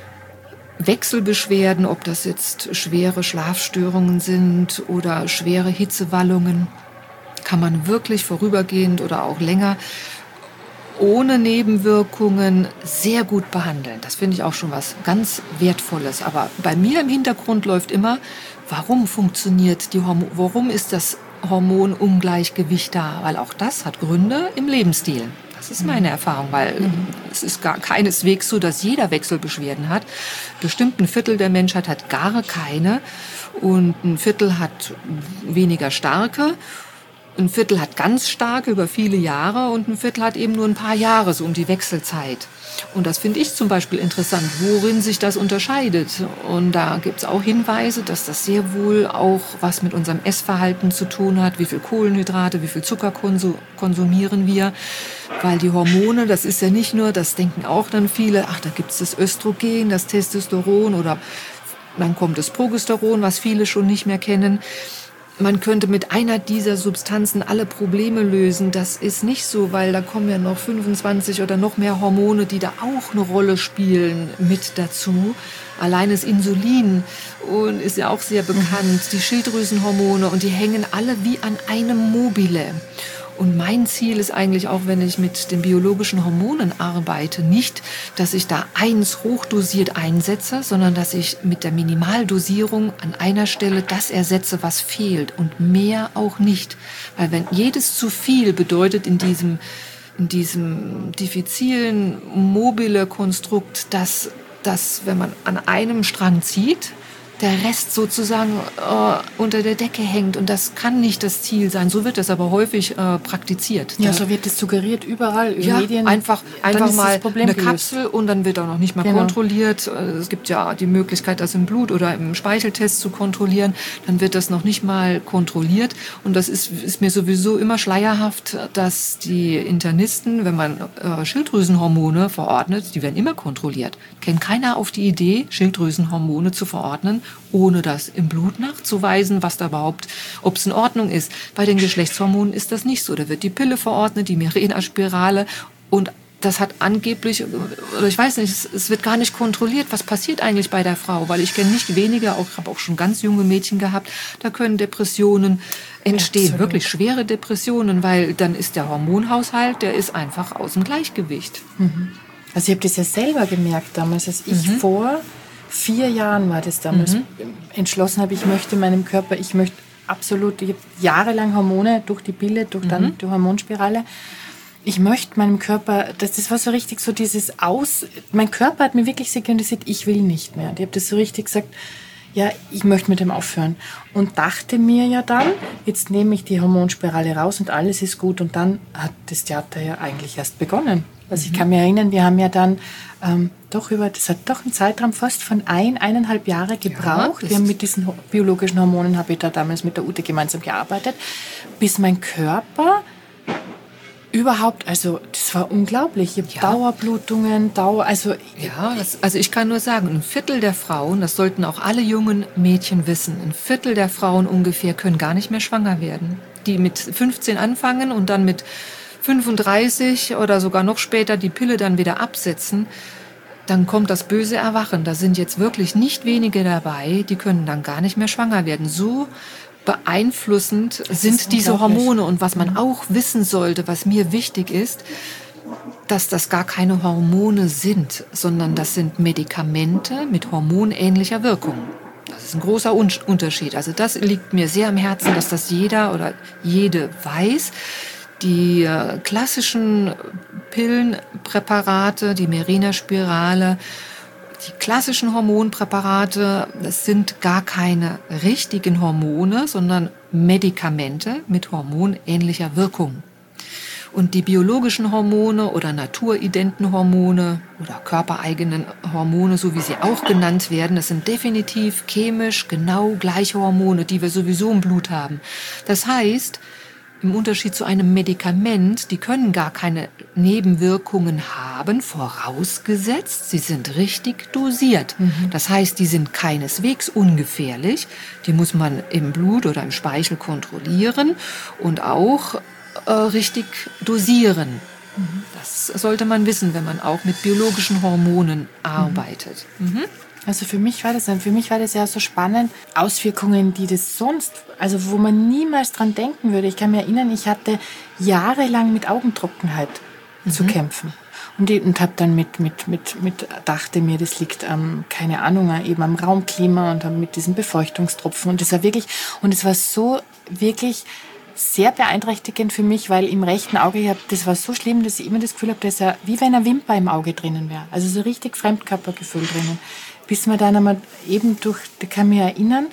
Wechselbeschwerden, ob das jetzt schwere Schlafstörungen sind oder schwere Hitzewallungen, kann man wirklich vorübergehend oder auch länger ohne Nebenwirkungen sehr gut behandeln. Das finde ich auch schon was ganz Wertvolles. Aber bei mir im Hintergrund läuft immer, warum funktioniert warum ist das Hormonungleichgewicht da? Weil auch das hat Gründe im Lebensstil. Das ist meine Erfahrung, weil es ist gar keineswegs so, dass jeder Wechselbeschwerden hat. Bestimmt ein Viertel der Menschheit hat gar keine und ein Viertel hat weniger starke. Ein Viertel hat ganz starke über viele Jahre und ein Viertel hat eben nur ein paar Jahre, so um die Wechselzeit. Und das finde ich zum Beispiel interessant, worin sich das unterscheidet. Und da gibt es auch Hinweise, dass das sehr wohl auch was mit unserem Essverhalten zu tun hat. Wie viel Kohlenhydrate, wie viel Zucker konsumieren wir. Weil die Hormone, das ist ja nicht nur, das denken auch dann viele, ach, da gibt es das Östrogen, das Testosteron oder dann kommt das Progesteron, was viele schon nicht mehr kennen. Man könnte mit einer dieser Substanzen alle Probleme lösen. Das ist nicht so, weil da kommen ja noch 25 oder noch mehr Hormone, die da auch eine Rolle spielen, mit dazu. Allein das Insulin und ist ja auch sehr bekannt, die Schilddrüsenhormone und die hängen alle wie an einem Mobile. Und mein Ziel ist eigentlich auch, wenn ich mit den biologischen Hormonen arbeite, nicht, dass ich da eins hochdosiert einsetze, sondern dass ich mit der Minimaldosierung an einer Stelle das ersetze, was fehlt und mehr auch nicht. Weil wenn jedes zu viel bedeutet in diesem diffizilen, mobile Konstrukt, dass wenn man an einem Strang zieht, der Rest sozusagen unter der Decke hängt. Und das kann nicht das Ziel sein. So wird das aber häufig praktiziert. Ja, so wird es suggeriert überall in Medien. Einfach mal eine Kapsel und dann wird auch noch nicht mal kontrolliert. Es gibt ja die Möglichkeit, das im Blut oder im Speicheltest zu kontrollieren. Dann wird das noch nicht mal kontrolliert. Und das ist mir sowieso immer schleierhaft, dass die Internisten, wenn man Schilddrüsenhormone verordnet, die werden immer kontrolliert. Kennt keiner auf die Idee, Schilddrüsenhormone zu verordnen, ohne das im Blut nachzuweisen, was da überhaupt, ob es in Ordnung ist. Bei den Geschlechtshormonen ist das nicht so. Da wird die Pille verordnet, die Mirena-Spirale und das hat angeblich, oder ich weiß nicht, es wird gar nicht kontrolliert, was passiert eigentlich bei der Frau, weil ich kenne nicht wenige, ich habe auch schon ganz junge Mädchen gehabt, da können Depressionen entstehen, absolut. Wirklich schwere Depressionen, weil dann ist der Hormonhaushalt, der ist einfach aus dem Gleichgewicht. Also ich habe das ja selber gemerkt damals, als ich vor 4 Jahren war das damals, entschlossen habe, ich möchte absolut, ich habe jahrelang Hormone durch die Pille, durch dann die Hormonspirale. Ich möchte meinem Körper, das war so richtig so mein Körper hat mir wirklich signalisiert, ich will nicht mehr. Und ich habe das so richtig gesagt, ja, ich möchte mit dem aufhören. Und dachte mir ja dann, jetzt nehme ich die Hormonspirale raus und alles ist gut. Und dann hat das Theater ja eigentlich erst begonnen. Also ich kann mich erinnern, wir haben ja dann das hat doch einen Zeitraum fast von 1,5 Jahre gebraucht. Ja, wir haben mit diesen biologischen Hormonen, habe ich da damals mit der Ute gemeinsam gearbeitet, bis mein Körper überhaupt, also das war unglaublich. Ich habe Dauerblutungen, also ich kann nur sagen, 1/4 der Frauen, das sollten auch alle jungen Mädchen wissen, 1/4 der Frauen ungefähr können gar nicht mehr schwanger werden. Die mit 15 anfangen und dann mit 35 oder sogar noch später die Pille dann wieder absetzen, dann kommt das böse Erwachen. Da sind jetzt wirklich nicht wenige dabei, die können dann gar nicht mehr schwanger werden. So beeinflussend sind diese Hormone. Und was man auch wissen sollte, was mir wichtig ist, dass das gar keine Hormone sind, sondern das sind Medikamente mit hormonähnlicher Wirkung. Das ist ein großer Unterschied. Also das liegt mir sehr am Herzen, dass das jeder oder jede weiß. Die klassischen Pillenpräparate, die Mirena-Spirale, die klassischen Hormonpräparate, das sind gar keine richtigen Hormone, sondern Medikamente mit hormonähnlicher Wirkung. Und die biologischen Hormone oder naturidenten Hormone oder körpereigenen Hormone, so wie sie auch genannt werden, das sind definitiv chemisch genau gleiche Hormone, die wir sowieso im Blut haben. Das heißt, im Unterschied zu einem Medikament, die können gar keine Nebenwirkungen haben, vorausgesetzt, sie sind richtig dosiert. Das heißt, die sind keineswegs ungefährlich. Die muss man im Blut oder im Speichel kontrollieren und auch richtig dosieren. Das sollte man wissen, wenn man auch mit biologischen Hormonen arbeitet. Also für mich war das ja so spannend. Auswirkungen, die das sonst, also wo man niemals dran denken würde. Ich kann mich erinnern, ich hatte jahrelang mit Augentrockenheit zu kämpfen. Und habe dann dachte mir, das liegt am, keine Ahnung, eben am Raumklima und dann mit diesen Befeuchtungstropfen. Und das war wirklich, und es war so wirklich sehr beeinträchtigend für mich, weil im rechten Auge, das war so schlimm, dass ich immer das Gefühl habe, dass wie wenn eine Wimper im Auge drinnen wäre. Also so richtig Fremdkörpergefühl drinnen. Bis wir dann einmal eben da kann ich mich erinnern,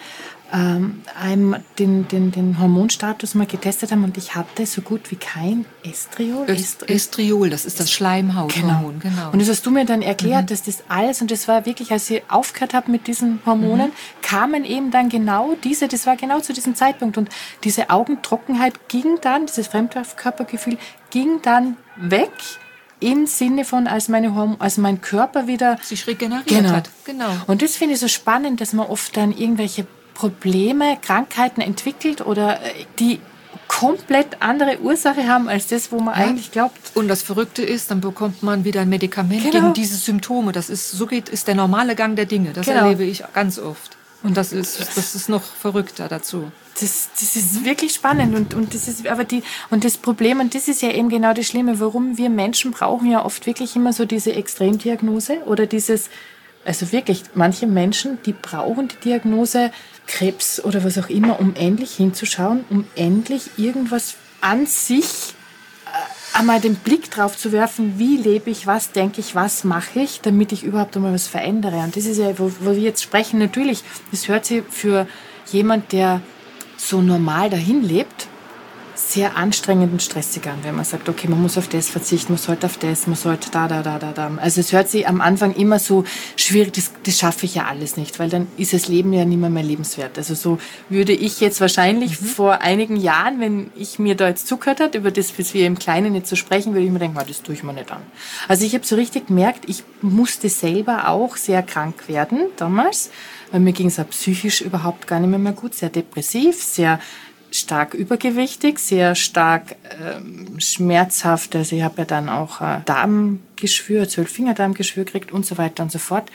den Hormonstatus mal getestet haben und ich hatte so gut wie kein Estriol. Estriol, das ist das Schleimhauthormon. Genau. Und das hast du mir dann erklärt, dass das alles, und das war wirklich, als ich aufgehört habe mit diesen Hormonen, kamen eben dann genau das war genau zu diesem Zeitpunkt. Und diese Augentrockenheit ging dann, dieses Fremdkörpergefühl ging dann weg. Im Sinne von, als mein Körper wieder sich regeneriert hat. Genau. Und das finde ich so spannend, dass man oft dann irgendwelche Probleme, Krankheiten entwickelt oder die komplett andere Ursache haben als das, wo man eigentlich glaubt. Und das Verrückte ist, dann bekommt man wieder ein Medikament gegen diese Symptome. So ist der normale Gang der Dinge. Das erlebe ich ganz oft. Und das ist noch verrückter dazu. Das ist wirklich spannend und das ist und das Problem, und das ist ja eben genau das Schlimme, warum wir Menschen brauchen ja oft wirklich immer so diese Extremdiagnose oder also wirklich, manche Menschen, die brauchen die Diagnose Krebs oder was auch immer, um endlich hinzuschauen, um endlich irgendwas an sich einmal den Blick drauf zu werfen, wie lebe ich, was denke ich, was mache ich, damit ich überhaupt einmal was verändere. Und das ist ja, wo wir jetzt sprechen, natürlich, das hört sich für jemand, der so normal dahin lebt, sehr anstrengend und stressig an, wenn man sagt, okay, man muss auf das verzichten, man sollte auf das, man sollte da. Also es hört sich am Anfang immer so schwierig, das schaffe ich ja alles nicht, weil dann ist das Leben ja nicht mehr lebenswert. Also so würde ich jetzt wahrscheinlich vor einigen Jahren, wenn ich mir da jetzt zugehört habe, über das, was wir im Kleinen jetzt so sprechen, würde ich mir denken, das tue ich mir nicht an. Also ich habe so richtig gemerkt, ich musste selber auch sehr krank werden damals, weil mir ging es auch psychisch überhaupt gar nicht mehr gut, sehr depressiv, sehr stark übergewichtig, sehr stark schmerzhaft. Also ich habe ja dann auch Darmgeschwür, 12-Finger-Darmgeschwür gekriegt und so weiter und so fort.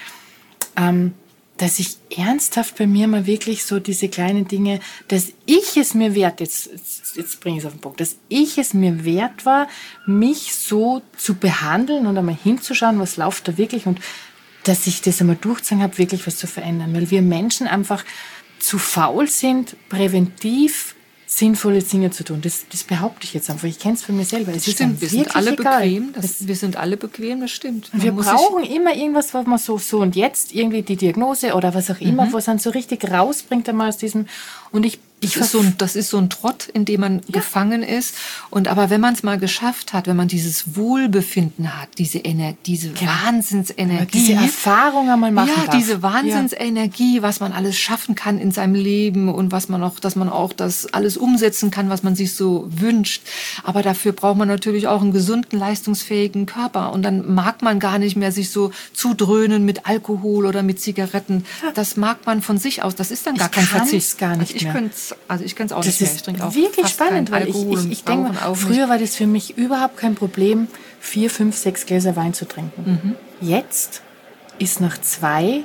Dass ich ernsthaft bei mir mal wirklich so diese kleinen Dinge, dass ich es mir wert, jetzt bringe ich es auf den Punkt, dass ich es mir wert war, mich so zu behandeln und einmal hinzuschauen, was läuft da wirklich, und dass ich das einmal durchgezogen habe, wirklich was zu verändern. Weil wir Menschen einfach zu faul sind, präventiv sinnvolle Dinge zu tun. Das behaupte ich jetzt einfach. Ich kenne es von mir selber. Es stimmt, wir sind alle bequem. Wir sind alle bequem, das stimmt. Und wir brauchen immer irgendwas, was man so und jetzt irgendwie die Diagnose oder was auch immer, was dann so richtig rausbringt einmal aus diesem. Und das ist so ein Trott, in dem man gefangen ist. Aber wenn man es mal geschafft hat, wenn man dieses Wohlbefinden hat, diese Wahnsinnsenergie. Diese Erfahrung einmal machen darf. Ja, diese Wahnsinnsenergie, was man alles schaffen kann in seinem Leben und dass man auch das alles umsetzen kann, was man sich so wünscht. Aber dafür braucht man natürlich auch einen gesunden, leistungsfähigen Körper. Und dann mag man gar nicht mehr sich so zudröhnen mit Alkohol oder mit Zigaretten. Das mag man von sich aus. Das ist dann gar kein Verzicht. Gar nicht mehr. Ich kann es auch nicht mehr. Ich trinke auch wirklich spannend, weil ich denke, früher war das für mich überhaupt kein Problem, 4, 5, 6 Gläser Wein zu trinken. Jetzt ist nach 2,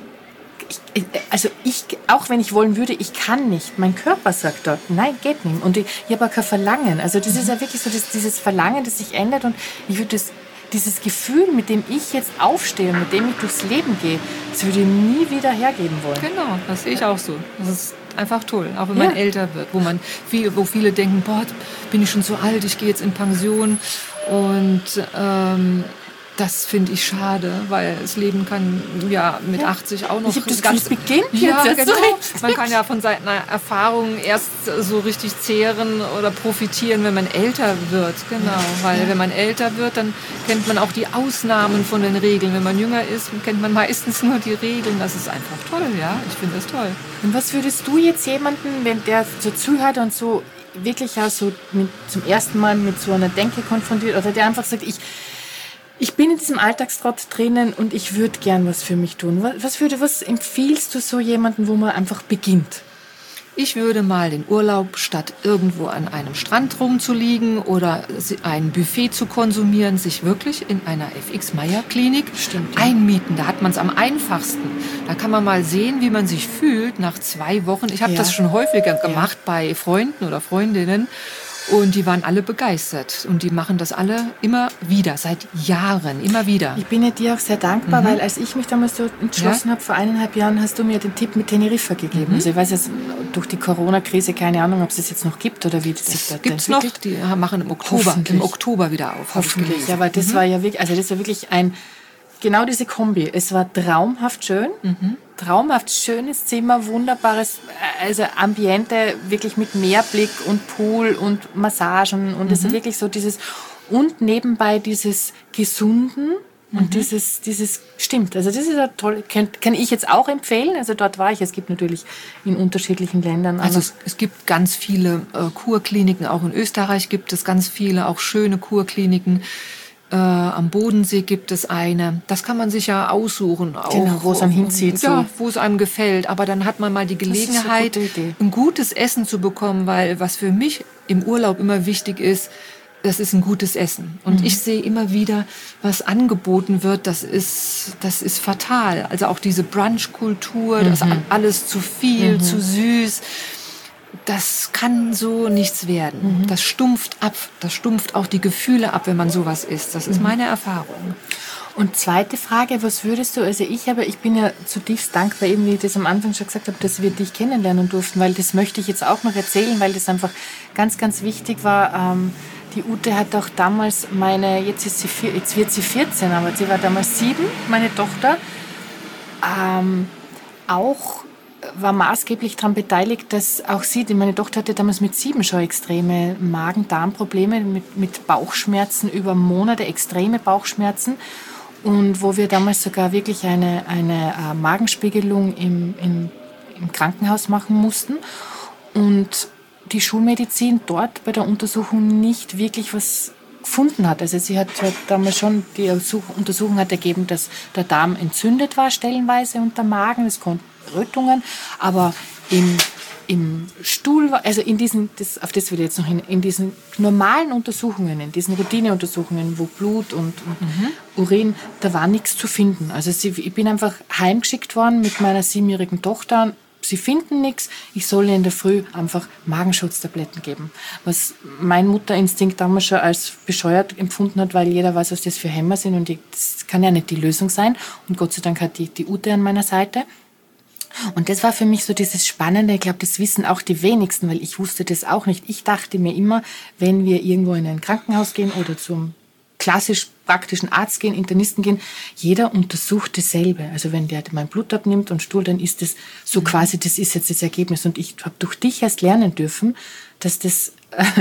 auch wenn ich wollen würde, ich kann nicht. Mein Körper sagt dort, nein, geht nicht. Und ich habe auch kein Verlangen. Also das ist ja wirklich so dieses Verlangen, das sich ändert, und ich würde dieses Gefühl, mit dem ich jetzt aufstehe, mit dem ich durchs Leben gehe, das würde ich nie wieder hergeben wollen. Genau, das sehe ich auch so. Das ist einfach toll, auch wenn man älter wird, wo viele denken, bin ich schon zu alt, ich gehe jetzt in Pension, und das finde ich schade, weil das Leben kann mit 80 auch noch das beginnt jetzt genau. Man kann ja von seiner Erfahrung erst so richtig zehren oder profitieren, wenn man älter wird, genau, weil wenn man älter wird, dann kennt man auch die Ausnahmen von den Regeln. Wenn man jünger ist, kennt man meistens nur die Regeln. Das ist einfach toll, ich finde das toll. Und was würdest du jetzt jemanden, wenn der so zuhört und so wirklich auch so zum ersten Mal mit so einer Denke konfrontiert, oder der einfach sagt, ich bin in diesem Alltagstrott drinnen und ich würde gern was für mich tun. Was empfiehlst du so jemandem, wo man einfach beginnt? Ich würde mal den Urlaub, statt irgendwo an einem Strand rumzuliegen oder ein Buffet zu konsumieren, sich wirklich in einer FX-Meyer-Klinik einmieten. Da hat man es am einfachsten. Da kann man mal sehen, wie man sich fühlt nach 2 Wochen. Ich habe das schon häufiger gemacht bei Freunden oder Freundinnen. Und die waren alle begeistert. Und die machen das alle immer wieder, seit Jahren, immer wieder. Ich bin ja dir auch sehr dankbar, weil als ich mich damals so entschlossen habe, vor 1,5 Jahren, hast du mir den Tipp mit Teneriffa gegeben. Also ich weiß jetzt durch die Corona-Krise, keine Ahnung, ob es das jetzt noch gibt oder wie das sich das gibt's noch. Die machen im Oktober wieder auf. Hoffentlich. Ja, aber das war ja wirklich, also das war wirklich genau diese Kombi. Es war traumhaft schön. Traumhaft schönes Zimmer, wunderbares, also Ambiente, wirklich mit Meerblick und Pool und Massagen und es ist wirklich so dieses, und nebenbei dieses Gesunden und dieses stimmt. Also das ist ja toll, kann ich jetzt auch empfehlen, also dort war ich, es gibt natürlich in unterschiedlichen Ländern. Also es gibt ganz viele Kurkliniken, auch in Österreich gibt es ganz viele, auch schöne Kurkliniken. Am Bodensee gibt es eine. Das kann man sich ja aussuchen. Auch, genau, wo es einem hinzieht. Ja, wo es einem gefällt. Aber dann hat man mal die Gelegenheit, ein gutes Essen zu bekommen, weil was für mich im Urlaub immer wichtig ist, das ist ein gutes Essen. Und ich sehe immer wieder, was angeboten wird, das ist fatal. Also auch diese Brunch-Kultur, das alles zu viel, zu süß. Das kann so nichts werden. Das stumpft ab. Das stumpft auch die Gefühle ab, wenn man sowas isst. Das ist meine Erfahrung. Und zweite Frage, was würdest du, also ich bin ja zutiefst dankbar, eben wie ich das am Anfang schon gesagt habe, dass wir dich kennenlernen durften, weil das möchte ich jetzt auch noch erzählen, weil das einfach ganz, ganz wichtig war. Die Ute hat auch damals jetzt wird sie 14, aber sie war damals 7, meine Tochter, auch war maßgeblich daran beteiligt, dass auch meine Tochter hatte damals mit 7 schon extreme Magen-Darm-Probleme, mit Bauchschmerzen über Monate, extreme Bauchschmerzen. Und wo wir damals sogar wirklich eine Magenspiegelung im Krankenhaus machen mussten. Und die Schulmedizin dort bei der Untersuchung nicht wirklich was gefunden hat. Also sie hat damals schon, die Untersuchung hat ergeben, dass der Darm entzündet war stellenweise und der Magen, es konnten Rötungen, aber im Stuhl, also auf das will ich jetzt noch hin, in diesen normalen Untersuchungen, in diesen Routineuntersuchungen, wo Blut und Urin, da war nichts zu finden. Also ich bin einfach heimgeschickt worden mit meiner 7-jährigen Tochter. Sie finden nichts, ich soll ihr in der Früh einfach Magenschutztabletten geben. Was mein Mutterinstinkt damals schon als bescheuert empfunden hat, weil jeder weiß, was das für Hämmer sind und das kann ja nicht die Lösung sein. Und Gott sei Dank hat die Ute an meiner Seite. Und das war für mich so dieses Spannende, ich glaube, das wissen auch die wenigsten, weil ich wusste das auch nicht. Ich dachte mir immer, wenn wir irgendwo in ein Krankenhaus gehen oder zum klassisch praktischen Arzt gehen, Internisten gehen, jeder untersucht dasselbe. Also wenn der mein Blut abnimmt und Stuhl, dann ist das so quasi, das ist jetzt das Ergebnis. Und ich habe durch dich erst lernen dürfen, dass das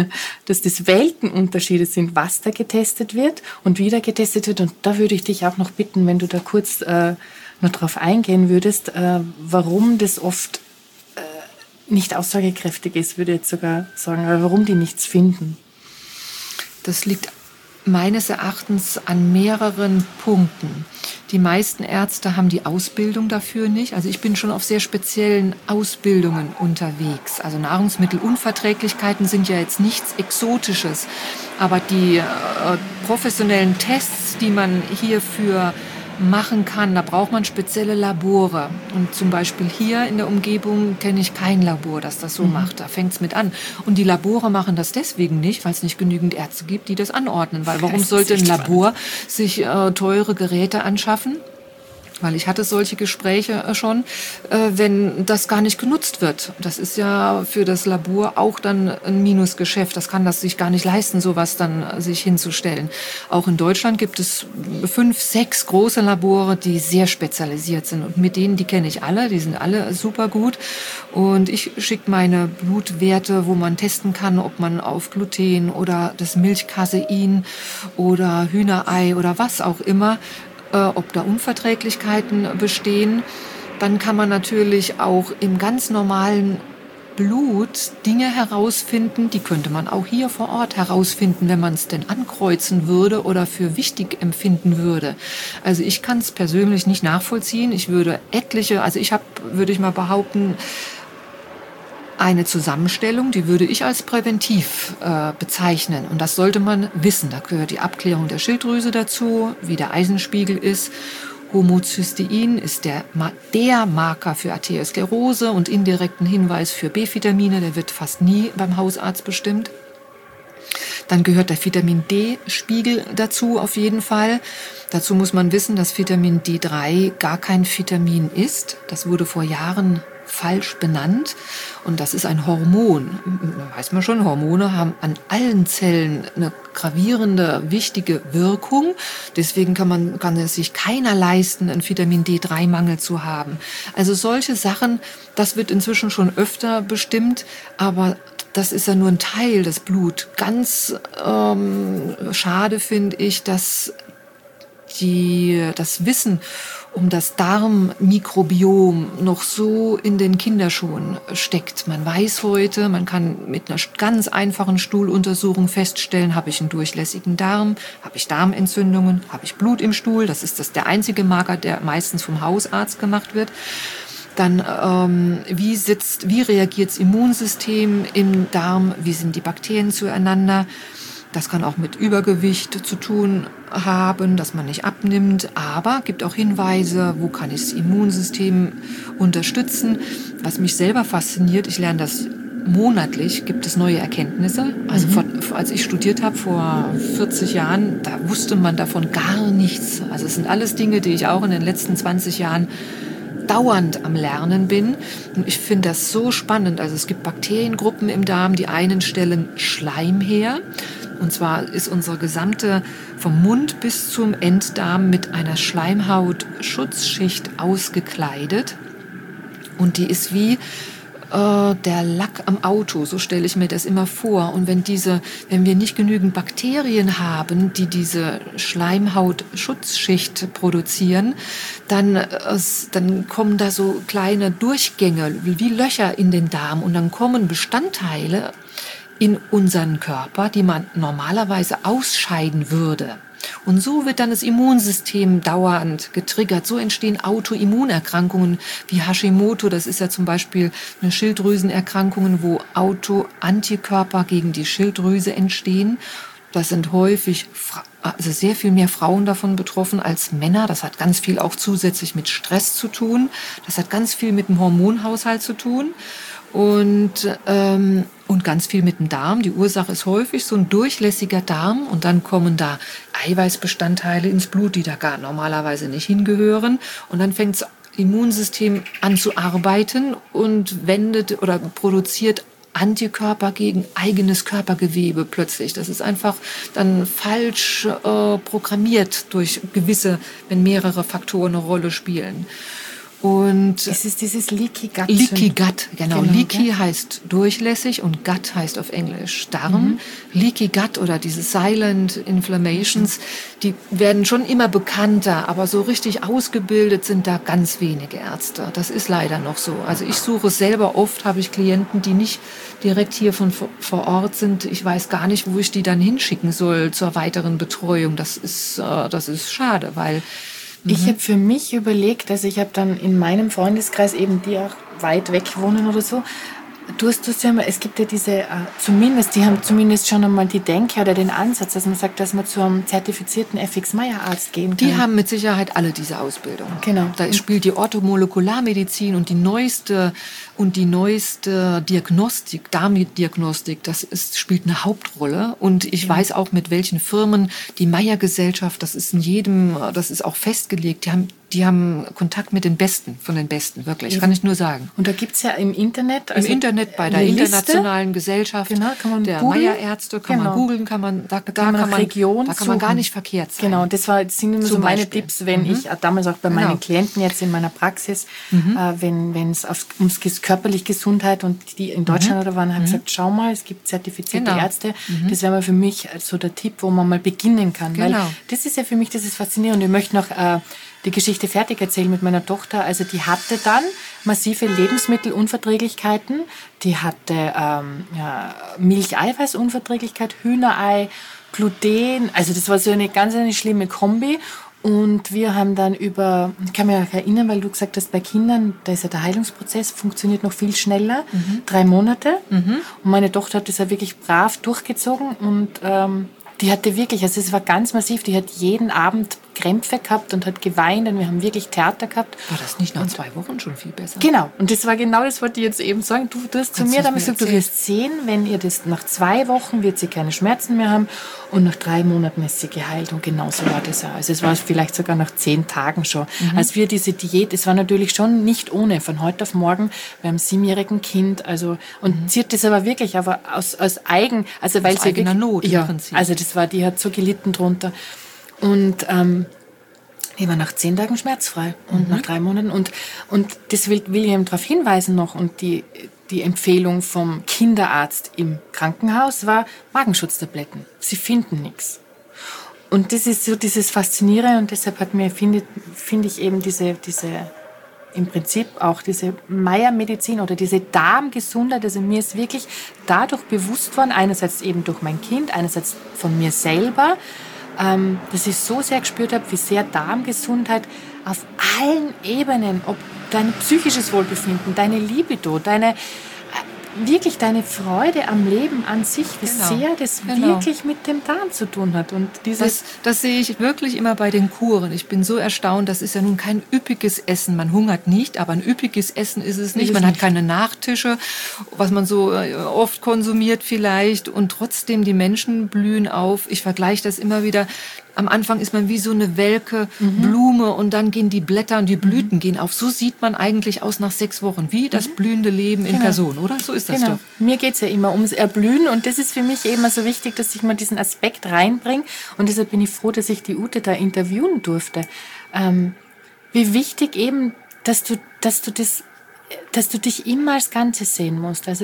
Weltenunterschiede sind, was da getestet wird und wie da getestet wird. Und da würde ich dich auch noch bitten, wenn du da kurz noch drauf eingehen würdest, warum das oft nicht aussagekräftig ist, würde ich jetzt sogar sagen, aber warum die nichts finden. Das liegt meines Erachtens an mehreren Punkten. Die meisten Ärzte haben die Ausbildung dafür nicht. Also ich bin schon auf sehr speziellen Ausbildungen unterwegs. Also Nahrungsmittelunverträglichkeiten sind ja jetzt nichts Exotisches. Aber die professionellen Tests, die man hierfür machen kann, da braucht man spezielle Labore. Und zum Beispiel hier in der Umgebung kenne ich kein Labor, das das so macht. Da fängt es mit an. Und die Labore machen das deswegen nicht, weil es nicht genügend Ärzte gibt, die das anordnen. Weil warum sollte ein Labor sich teure Geräte anschaffen? Weil ich hatte solche Gespräche schon, wenn das gar nicht genutzt wird. Das ist ja für das Labor auch dann ein Minusgeschäft. Das kann das sich gar nicht leisten, sowas dann sich hinzustellen. Auch in Deutschland gibt es 5, 6 große Labore, die sehr spezialisiert sind. Und mit denen, die kenne ich alle, die sind alle super gut. Und ich schicke meine Blutwerte, wo man testen kann, ob man auf Gluten oder das Milchcasein oder Hühnerei oder was auch immer, ob da Unverträglichkeiten bestehen. Dann kann man natürlich auch im ganz normalen Blut Dinge herausfinden, die könnte man auch hier vor Ort herausfinden, wenn man es denn ankreuzen würde oder für wichtig empfinden würde. Also ich kann es persönlich nicht nachvollziehen. Ich würde würde ich mal behaupten, eine Zusammenstellung, die würde ich als präventiv bezeichnen. Und das sollte man wissen. Da gehört die Abklärung der Schilddrüse dazu, wie der Eisenspiegel ist. Homozystein ist der Marker für Arteriosklerose und indirekten Hinweis für B-Vitamine. Der wird fast nie beim Hausarzt bestimmt. Dann gehört der Vitamin D-Spiegel dazu auf jeden Fall. Dazu muss man wissen, dass Vitamin D3 gar kein Vitamin ist. Das wurde vor Jahren falsch benannt. Und das ist ein Hormon. Da weiß man schon, Hormone haben an allen Zellen eine gravierende, wichtige Wirkung. Deswegen kann es sich keiner leisten, einen Vitamin D3-Mangel zu haben. Also solche Sachen, das wird inzwischen schon öfter bestimmt, aber das ist ja nur ein Teil des Blut. Ganz schade finde ich, dass das Wissen um das Darmmikrobiom noch so in den Kinderschuhen steckt. Man weiß heute, man kann mit einer ganz einfachen Stuhluntersuchung feststellen, habe ich einen durchlässigen Darm, habe ich Darmentzündungen, habe ich Blut im Stuhl. Das ist der einzige Marker, der meistens vom Hausarzt gemacht wird. Dann, wie reagiert das Immunsystem im Darm? Wie sind die Bakterien zueinander? Das kann auch mit Übergewicht zu tun haben, dass man nicht abnimmt. Aber gibt auch Hinweise, wo kann ich das Immunsystem unterstützen. Was mich selber fasziniert, ich lerne das monatlich, gibt es neue Erkenntnisse. Also als ich studiert habe vor 40 Jahren, da wusste man davon gar nichts. Also es sind alles Dinge, die ich auch in den letzten 20 Jahren dauernd am Lernen bin. Und ich finde das so spannend. Also es gibt Bakteriengruppen im Darm, die einen stellen Schleim her. Und zwar ist unsere gesamte, vom Mund bis zum Enddarm mit einer Schleimhautschutzschicht ausgekleidet. Und die ist wie der Lack am Auto, so stelle ich mir das immer vor. Und wenn wir nicht genügend Bakterien haben, die diese Schleimhautschutzschicht produzieren, dann kommen da so kleine Durchgänge, wie Löcher in den Darm. Und dann kommen Bestandteile in unseren Körper, die man normalerweise ausscheiden würde. Und so wird dann das Immunsystem dauernd getriggert. So entstehen Autoimmunerkrankungen wie Hashimoto. Das ist ja zum Beispiel eine Schilddrüsenerkrankung, wo Autoantikörper gegen die Schilddrüse entstehen. Das sind häufig, also sehr viel mehr Frauen davon betroffen als Männer. Das hat ganz viel auch zusätzlich mit Stress zu tun. Das hat ganz viel mit dem Hormonhaushalt zu tun. Und ganz viel mit dem Darm. Die Ursache ist häufig so ein durchlässiger Darm und dann kommen da Eiweißbestandteile ins Blut, die da gar normalerweise nicht hingehören. Und dann fängt das Immunsystem an zu arbeiten und wendet oder produziert Antikörper gegen eigenes Körpergewebe plötzlich. Das ist einfach dann falsch programmiert durch wenn mehrere Faktoren eine Rolle spielen. Und es ist dieses Leaky Gut. Leaky Gut, genau. Leaky heißt durchlässig und Gut heißt auf Englisch Darm. Leaky Gut oder diese Silent Inflammations, die werden schon immer bekannter, aber so richtig ausgebildet sind da ganz wenige Ärzte. Das ist leider noch so. Also ich suche es selber oft, habe ich Klienten, die nicht direkt hier vor Ort sind. Ich weiß gar nicht, wo ich die dann hinschicken soll zur weiteren Betreuung. Das ist schade, weil ich habe für mich überlegt, also ich habe dann in meinem Freundeskreis eben, die auch weit weg wohnen oder so, es gibt ja diese, die haben zumindest schon einmal die Denke oder den Ansatz, dass man sagt, dass man zum zertifizierten FX-Meyer-Arzt gehen kann. Die haben mit Sicherheit alle diese Ausbildung. Genau. Da spielt die Orthomolekularmedizin und die neueste Diagnostik, Darmdiagnostik, spielt eine Hauptrolle. Und ich weiß auch, mit welchen Firmen die Meyer-Gesellschaft, das ist auch festgelegt, die haben Kontakt mit den Besten, von den Besten, wirklich, kann ich nur sagen. Und da gibt's ja im Internet, bei der internationalen Gesellschaft der Meyer-Ärzte, kann man googeln, da kann man gar nicht verkehrt sein. Genau, das sind immer so meine Tipps, wenn ich damals auch bei meinen Klienten jetzt in meiner Praxis, wenn es ums körperliche Gesundheit und die in Deutschland oder waren, habe ich gesagt, schau mal, es gibt zertifizierte Ärzte. Das wäre mal für mich so der Tipp, wo man mal beginnen kann. Weil das ist ja für mich, das ist faszinierend. Und ich möchte noch die Geschichte fertig erzählen mit meiner Tochter. Also die hatte dann massive Lebensmittelunverträglichkeiten. Die hatte Milcheiweißunverträglichkeit, Hühnerei, Gluten. Also das war so eine ganz schlimme Kombi. Und wir haben dann ich kann mich auch erinnern, weil du gesagt hast, bei Kindern, da ist ja der Heilungsprozess, funktioniert noch viel schneller, 3 Monate. Und meine Tochter hat das ja wirklich brav durchgezogen und die hatte wirklich, also es war ganz massiv, die hat jeden Abend Krämpfe gehabt und hat geweint und wir haben wirklich Theater gehabt. War das nicht nach 2 Wochen schon viel besser? Genau, und das war genau das, wollte ich jetzt eben sagen. Du hast zu mir damals gesagt, du wirst sehen, wenn ihr das nach 2 Wochen wird sie keine Schmerzen mehr haben und nach 3 Monaten ist sie geheilt und genauso war das auch. Also es war vielleicht sogar nach 10 Tagen schon. Als wir diese Diät, es war natürlich schon nicht ohne, von heute auf morgen, wir haben ein 7-jähriges Kind, also, und sie hat das aber wirklich, aber aus eigener Not im Prinzip. Also das war, die hat so gelitten drunter. Und die war nach 10 Tagen schmerzfrei und nach 3 Monaten. Und das will ich eben darauf hinweisen noch. Und die Empfehlung vom Kinderarzt im Krankenhaus war Magenschutztabletten. Sie finden nichts. Und das ist so dieses Faszinierende. Und deshalb hat mir, finde ich eben diese im Prinzip auch diese Meyer-Medizin oder diese Darmgesundheit, also mir ist wirklich dadurch bewusst worden, einerseits eben durch mein Kind, einerseits von mir selber, dass ich so sehr gespürt habe, wie sehr Darmgesundheit auf allen Ebenen, ob dein psychisches Wohlbefinden, deine Libido, wirklich deine Freude am Leben an sich, wie sehr das wirklich mit dem Darm zu tun hat. Und das sehe ich wirklich immer bei den Kuren. Ich bin so erstaunt, das ist ja nun kein üppiges Essen. Man hungert nicht, aber ein üppiges Essen ist es nicht. Man hat keine Nachtische, was man so oft konsumiert vielleicht. Und trotzdem, die Menschen blühen auf. Ich vergleiche das immer wieder. Am Anfang ist man wie so eine welke Blume und dann gehen die Blätter und die Blüten gehen auf. So sieht man eigentlich aus nach 6 Wochen, wie das blühende Leben in Person, oder? So ist das doch. Mir geht's ja immer ums Erblühen und das ist für mich immer so wichtig, dass ich mal diesen Aspekt reinbringe und deshalb bin ich froh, dass ich die Ute da interviewen durfte. Wie wichtig eben, dass du dich immer als Ganzes sehen musst. Also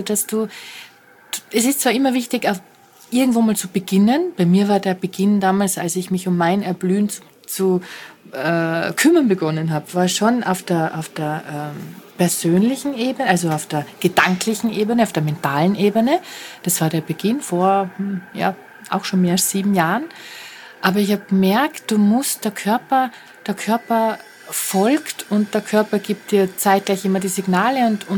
es ist zwar immer wichtig, irgendwo mal zu beginnen. Bei mir war der Beginn damals, als ich mich um mein Erblühen zu kümmern begonnen habe, war schon auf der persönlichen Ebene, also auf der gedanklichen Ebene, auf der mentalen Ebene. Das war der Beginn vor auch schon mehr als 7 Jahren. Aber ich habe gemerkt, der Körper folgt und der Körper gibt dir zeitgleich immer die Signale und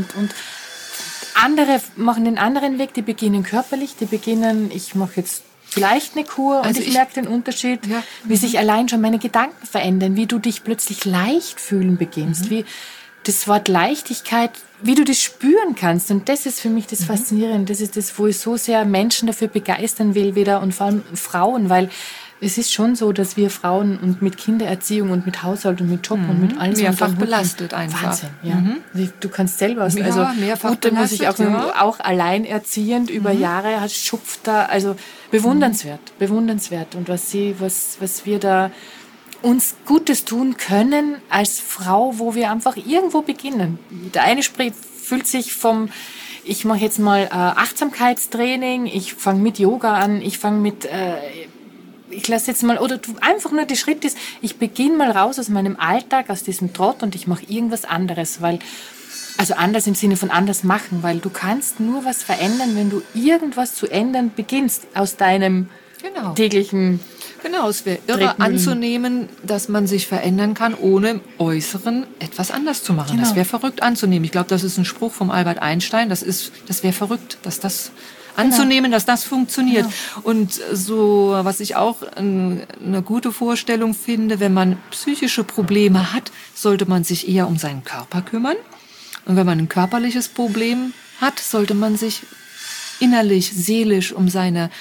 andere machen den anderen Weg, die beginnen körperlich, ich mache jetzt vielleicht eine Kur und ich merke den Unterschied, wie sich allein schon meine Gedanken verändern, wie du dich plötzlich leicht fühlen beginnst, wie das Wort Leichtigkeit, wie du das spüren kannst. Und das ist für mich das Faszinierende, das ist das, wo ich so sehr Menschen dafür begeistern will wieder und vor allem Frauen, weil es ist schon so, dass wir Frauen und mit Kindererziehung und mit Haushalt und mit Job und mit allem mehrfach belastet einfach. Wahnsinn, ja. Du kannst selber, mehrfach Ute muss ich auch alleinerziehend über Jahre schupft da, also bewundernswert. Und was wir da uns Gutes tun können als Frau, wo wir einfach irgendwo beginnen. Der eine fühlt sich ich mache jetzt mal Achtsamkeitstraining, ich fange mit Yoga an, ich fange mit ich lasse jetzt mal, oder du einfach nur der Schritt ist, ich beginne mal raus aus meinem Alltag, aus diesem Trott und ich mache irgendwas anderes, also anders im Sinne von anders machen, weil du kannst nur was verändern, wenn du irgendwas zu ändern beginnst aus deinem täglichen. Genau, es wäre irre anzunehmen, dass man sich verändern kann, ohne im Äußeren etwas anders zu machen. Das wäre verrückt anzunehmen. Ich glaube, das ist ein Spruch vom Albert Einstein. Das wäre verrückt, dass das anzunehmen, dass das funktioniert. Und so, was ich auch eine gute Vorstellung finde, wenn man psychische Probleme hat, sollte man sich eher um seinen Körper kümmern. Und wenn man ein körperliches Problem hat, sollte man sich innerlich, seelisch um seine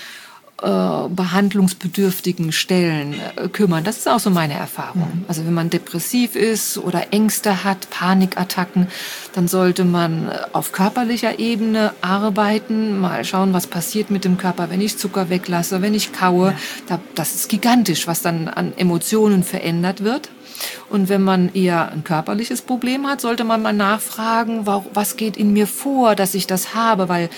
behandlungsbedürftigen Stellen kümmern. Das ist auch so meine Erfahrung. Also wenn man depressiv ist oder Ängste hat, Panikattacken, dann sollte man auf körperlicher Ebene arbeiten, mal schauen, was passiert mit dem Körper, wenn ich Zucker weglasse, wenn ich kaue. Das ist gigantisch, was dann an Emotionen verändert wird. Und wenn man eher ein körperliches Problem hat, sollte man mal nachfragen, was geht in mir vor, dass ich das habe, weil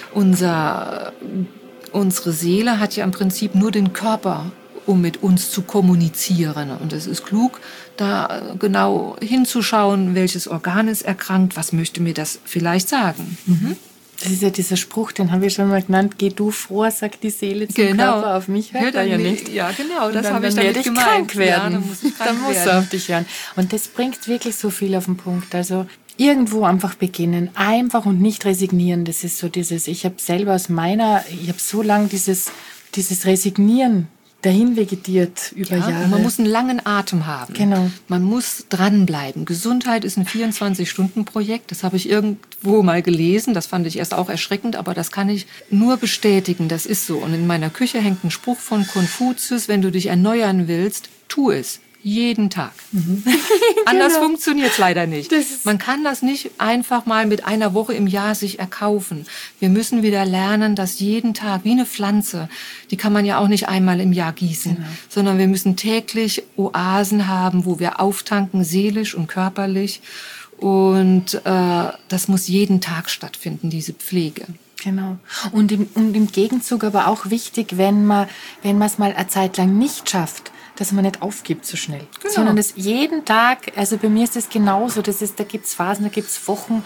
unsere Seele hat ja im Prinzip nur den Körper, um mit uns zu kommunizieren. Und es ist klug, da genau hinzuschauen, welches Organ ist erkrankt, was möchte mir das vielleicht sagen. Das ist ja dieser Spruch, den haben wir schon mal genannt, geh du vor, sagt die Seele zum Körper, auf mich hört er ja nicht. Ja, genau, das habe ich damit damit gemeint. Krank werden. Ja, dann muss ich krank dann musst werden. du auf dich hören. Und das bringt wirklich so viel auf den Punkt. Also irgendwo einfach beginnen, einfach und nicht resignieren. Das ist so dieses, ich habe selber ich habe so lange dieses Resignieren dahin vegetiert über Jahre. Man muss einen langen Atem haben. Genau. Man muss dranbleiben. Gesundheit ist ein 24-Stunden-Projekt. Das habe ich irgendwo mal gelesen. Das fand ich erst auch erschreckend, aber das kann ich nur bestätigen. Das ist so. Und in meiner Küche hängt ein Spruch von Konfuzius: Wenn du dich erneuern willst, tu es. Jeden Tag. Anders funktioniert es leider nicht. Man kann das nicht einfach mal mit einer Woche im Jahr sich erkaufen. Wir müssen wieder lernen, dass jeden Tag, wie eine Pflanze, die kann man ja auch nicht einmal im Jahr gießen, sondern wir müssen täglich Oasen haben, wo wir auftanken, seelisch und körperlich. Und das muss jeden Tag stattfinden, diese Pflege. Genau. Und im Gegenzug aber auch wichtig, wenn man es mal eine Zeit lang nicht schafft, dass man nicht aufgibt so schnell, sondern das jeden Tag, also bei mir ist das genauso, da gibt's Phasen, da gibt's Wochen,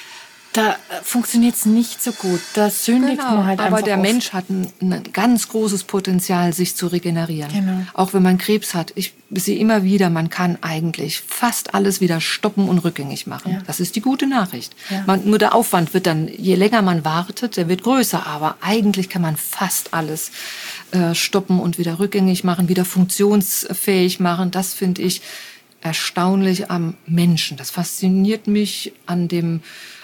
da funktioniert es nicht so gut, da sündigt man halt einfach. Aber der oft. Mensch hat ein ganz großes Potenzial, sich zu regenerieren. Genau. Auch wenn man Krebs hat. Ich sehe immer wieder, man kann eigentlich fast alles wieder stoppen und rückgängig machen. Ja. Das ist die gute Nachricht. Ja. Nur der Aufwand wird dann, je länger man wartet, der wird größer. Aber eigentlich kann man fast alles stoppen und wieder rückgängig machen, wieder funktionsfähig machen. Das finde ich erstaunlich am Menschen. Das fasziniert mich an dem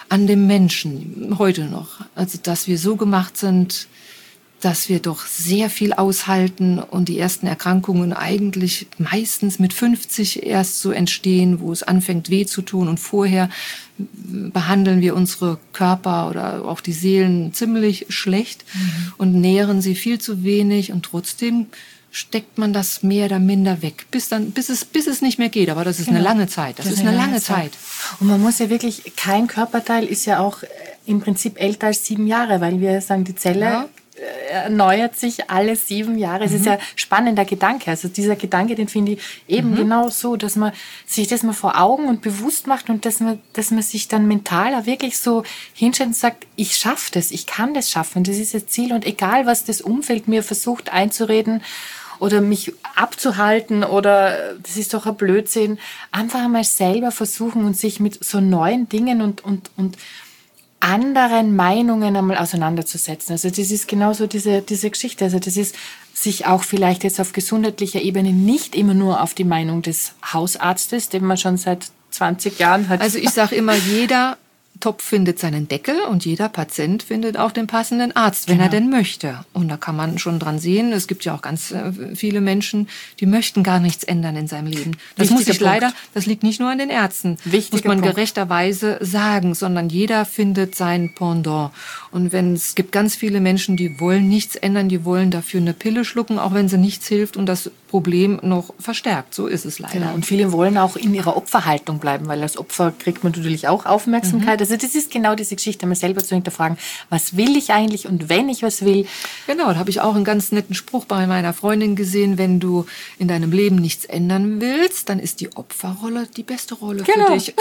Menschen heute noch. Also, dass wir so gemacht sind, dass wir doch sehr viel aushalten und die ersten Erkrankungen eigentlich meistens mit 50 erst so entstehen, wo es anfängt weh zu tun, und vorher behandeln wir unsere Körper oder auch die Seelen ziemlich schlecht und nähren sie viel zu wenig, und trotzdem steckt man das mehr oder minder weg, bis es nicht mehr geht. Aber das ist eine lange Zeit. Das ist eine lange Zeit. Und man muss ja wirklich, kein Körperteil ist ja auch im Prinzip älter als 7 Jahre, weil wir sagen, die Zelle erneuert sich alle 7 Jahre. Es ist ja ein spannender Gedanke. Also dieser Gedanke, den finde ich eben genau so, dass man sich das mal vor Augen und bewusst macht und dass man sich dann mental auch wirklich so hinstellt und sagt, ich schaffe das, ich kann das schaffen, das ist das Ziel, und egal, was das Umfeld mir versucht einzureden oder mich abzuhalten oder das ist doch ein Blödsinn, einfach einmal selber versuchen und sich mit so neuen Dingen und anderen Meinungen einmal auseinanderzusetzen. Also das ist genauso diese Geschichte. Also das ist, sich auch vielleicht jetzt auf gesundheitlicher Ebene nicht immer nur auf die Meinung des Hausarztes, den man schon seit 20 Jahren hat. Also ich sage immer, jeder Topf findet seinen Deckel und jeder Patient findet auch den passenden Arzt, wenn er denn möchte. Und da kann man schon dran sehen, es gibt ja auch ganz viele Menschen, die möchten gar nichts ändern in seinem Leben. Das muss ich leider, das liegt nicht nur an den Ärzten, muss man gerechterweise sagen, sondern jeder findet sein Pendant. Und es gibt ganz viele Menschen, die wollen nichts ändern, die wollen dafür eine Pille schlucken, auch wenn sie nichts hilft und das Problem noch verstärkt. So ist es leider. Genau. Und viele wollen auch in ihrer Opferhaltung bleiben, weil als Opfer kriegt man natürlich auch Aufmerksamkeit. Also das ist genau diese Geschichte, mal selber zu hinterfragen, was will ich eigentlich, und wenn ich was will. Genau, da habe ich auch einen ganz netten Spruch bei meiner Freundin gesehen: Wenn du in deinem Leben nichts ändern willst, dann ist die Opferrolle die beste Rolle für dich.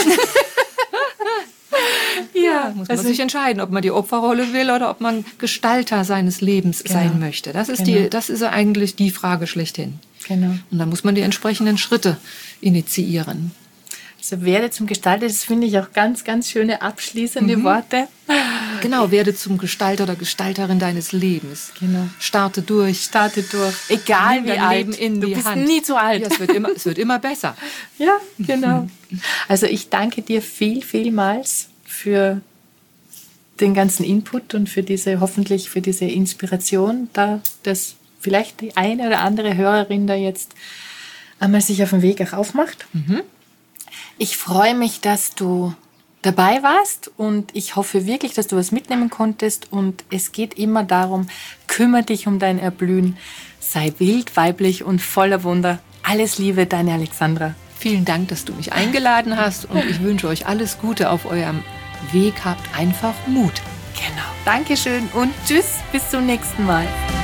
Ja, muss man sich entscheiden, ob man die Opferrolle will oder ob man Gestalter seines Lebens sein möchte. Das ist eigentlich die Frage schlechthin. Genau. Und dann muss man die entsprechenden Schritte initiieren. Also werde zum Gestalter, das finde ich auch ganz, ganz schöne abschließende Worte. Genau, werde zum Gestalter oder Gestalterin deines Lebens. Genau. Starte durch. Egal wie alt, du bist Hand. Nie zu alt. Ja, es wird immer besser. Ja, genau. Also ich danke dir vielmals für den ganzen Input und hoffentlich für diese Inspiration, dass vielleicht die eine oder andere Hörerin da jetzt einmal sich auf den Weg auch aufmacht. Ich freue mich, dass du dabei warst, und ich hoffe wirklich, dass du was mitnehmen konntest, und es geht immer darum, kümmere dich um dein Erblühen, sei wild, weiblich und voller Wunder. Alles Liebe, deine Alexandra. Vielen Dank, dass du mich eingeladen hast, und ich wünsche euch alles Gute auf eurem Weg. Habt einfach Mut. Genau. Dankeschön und tschüss, bis zum nächsten Mal.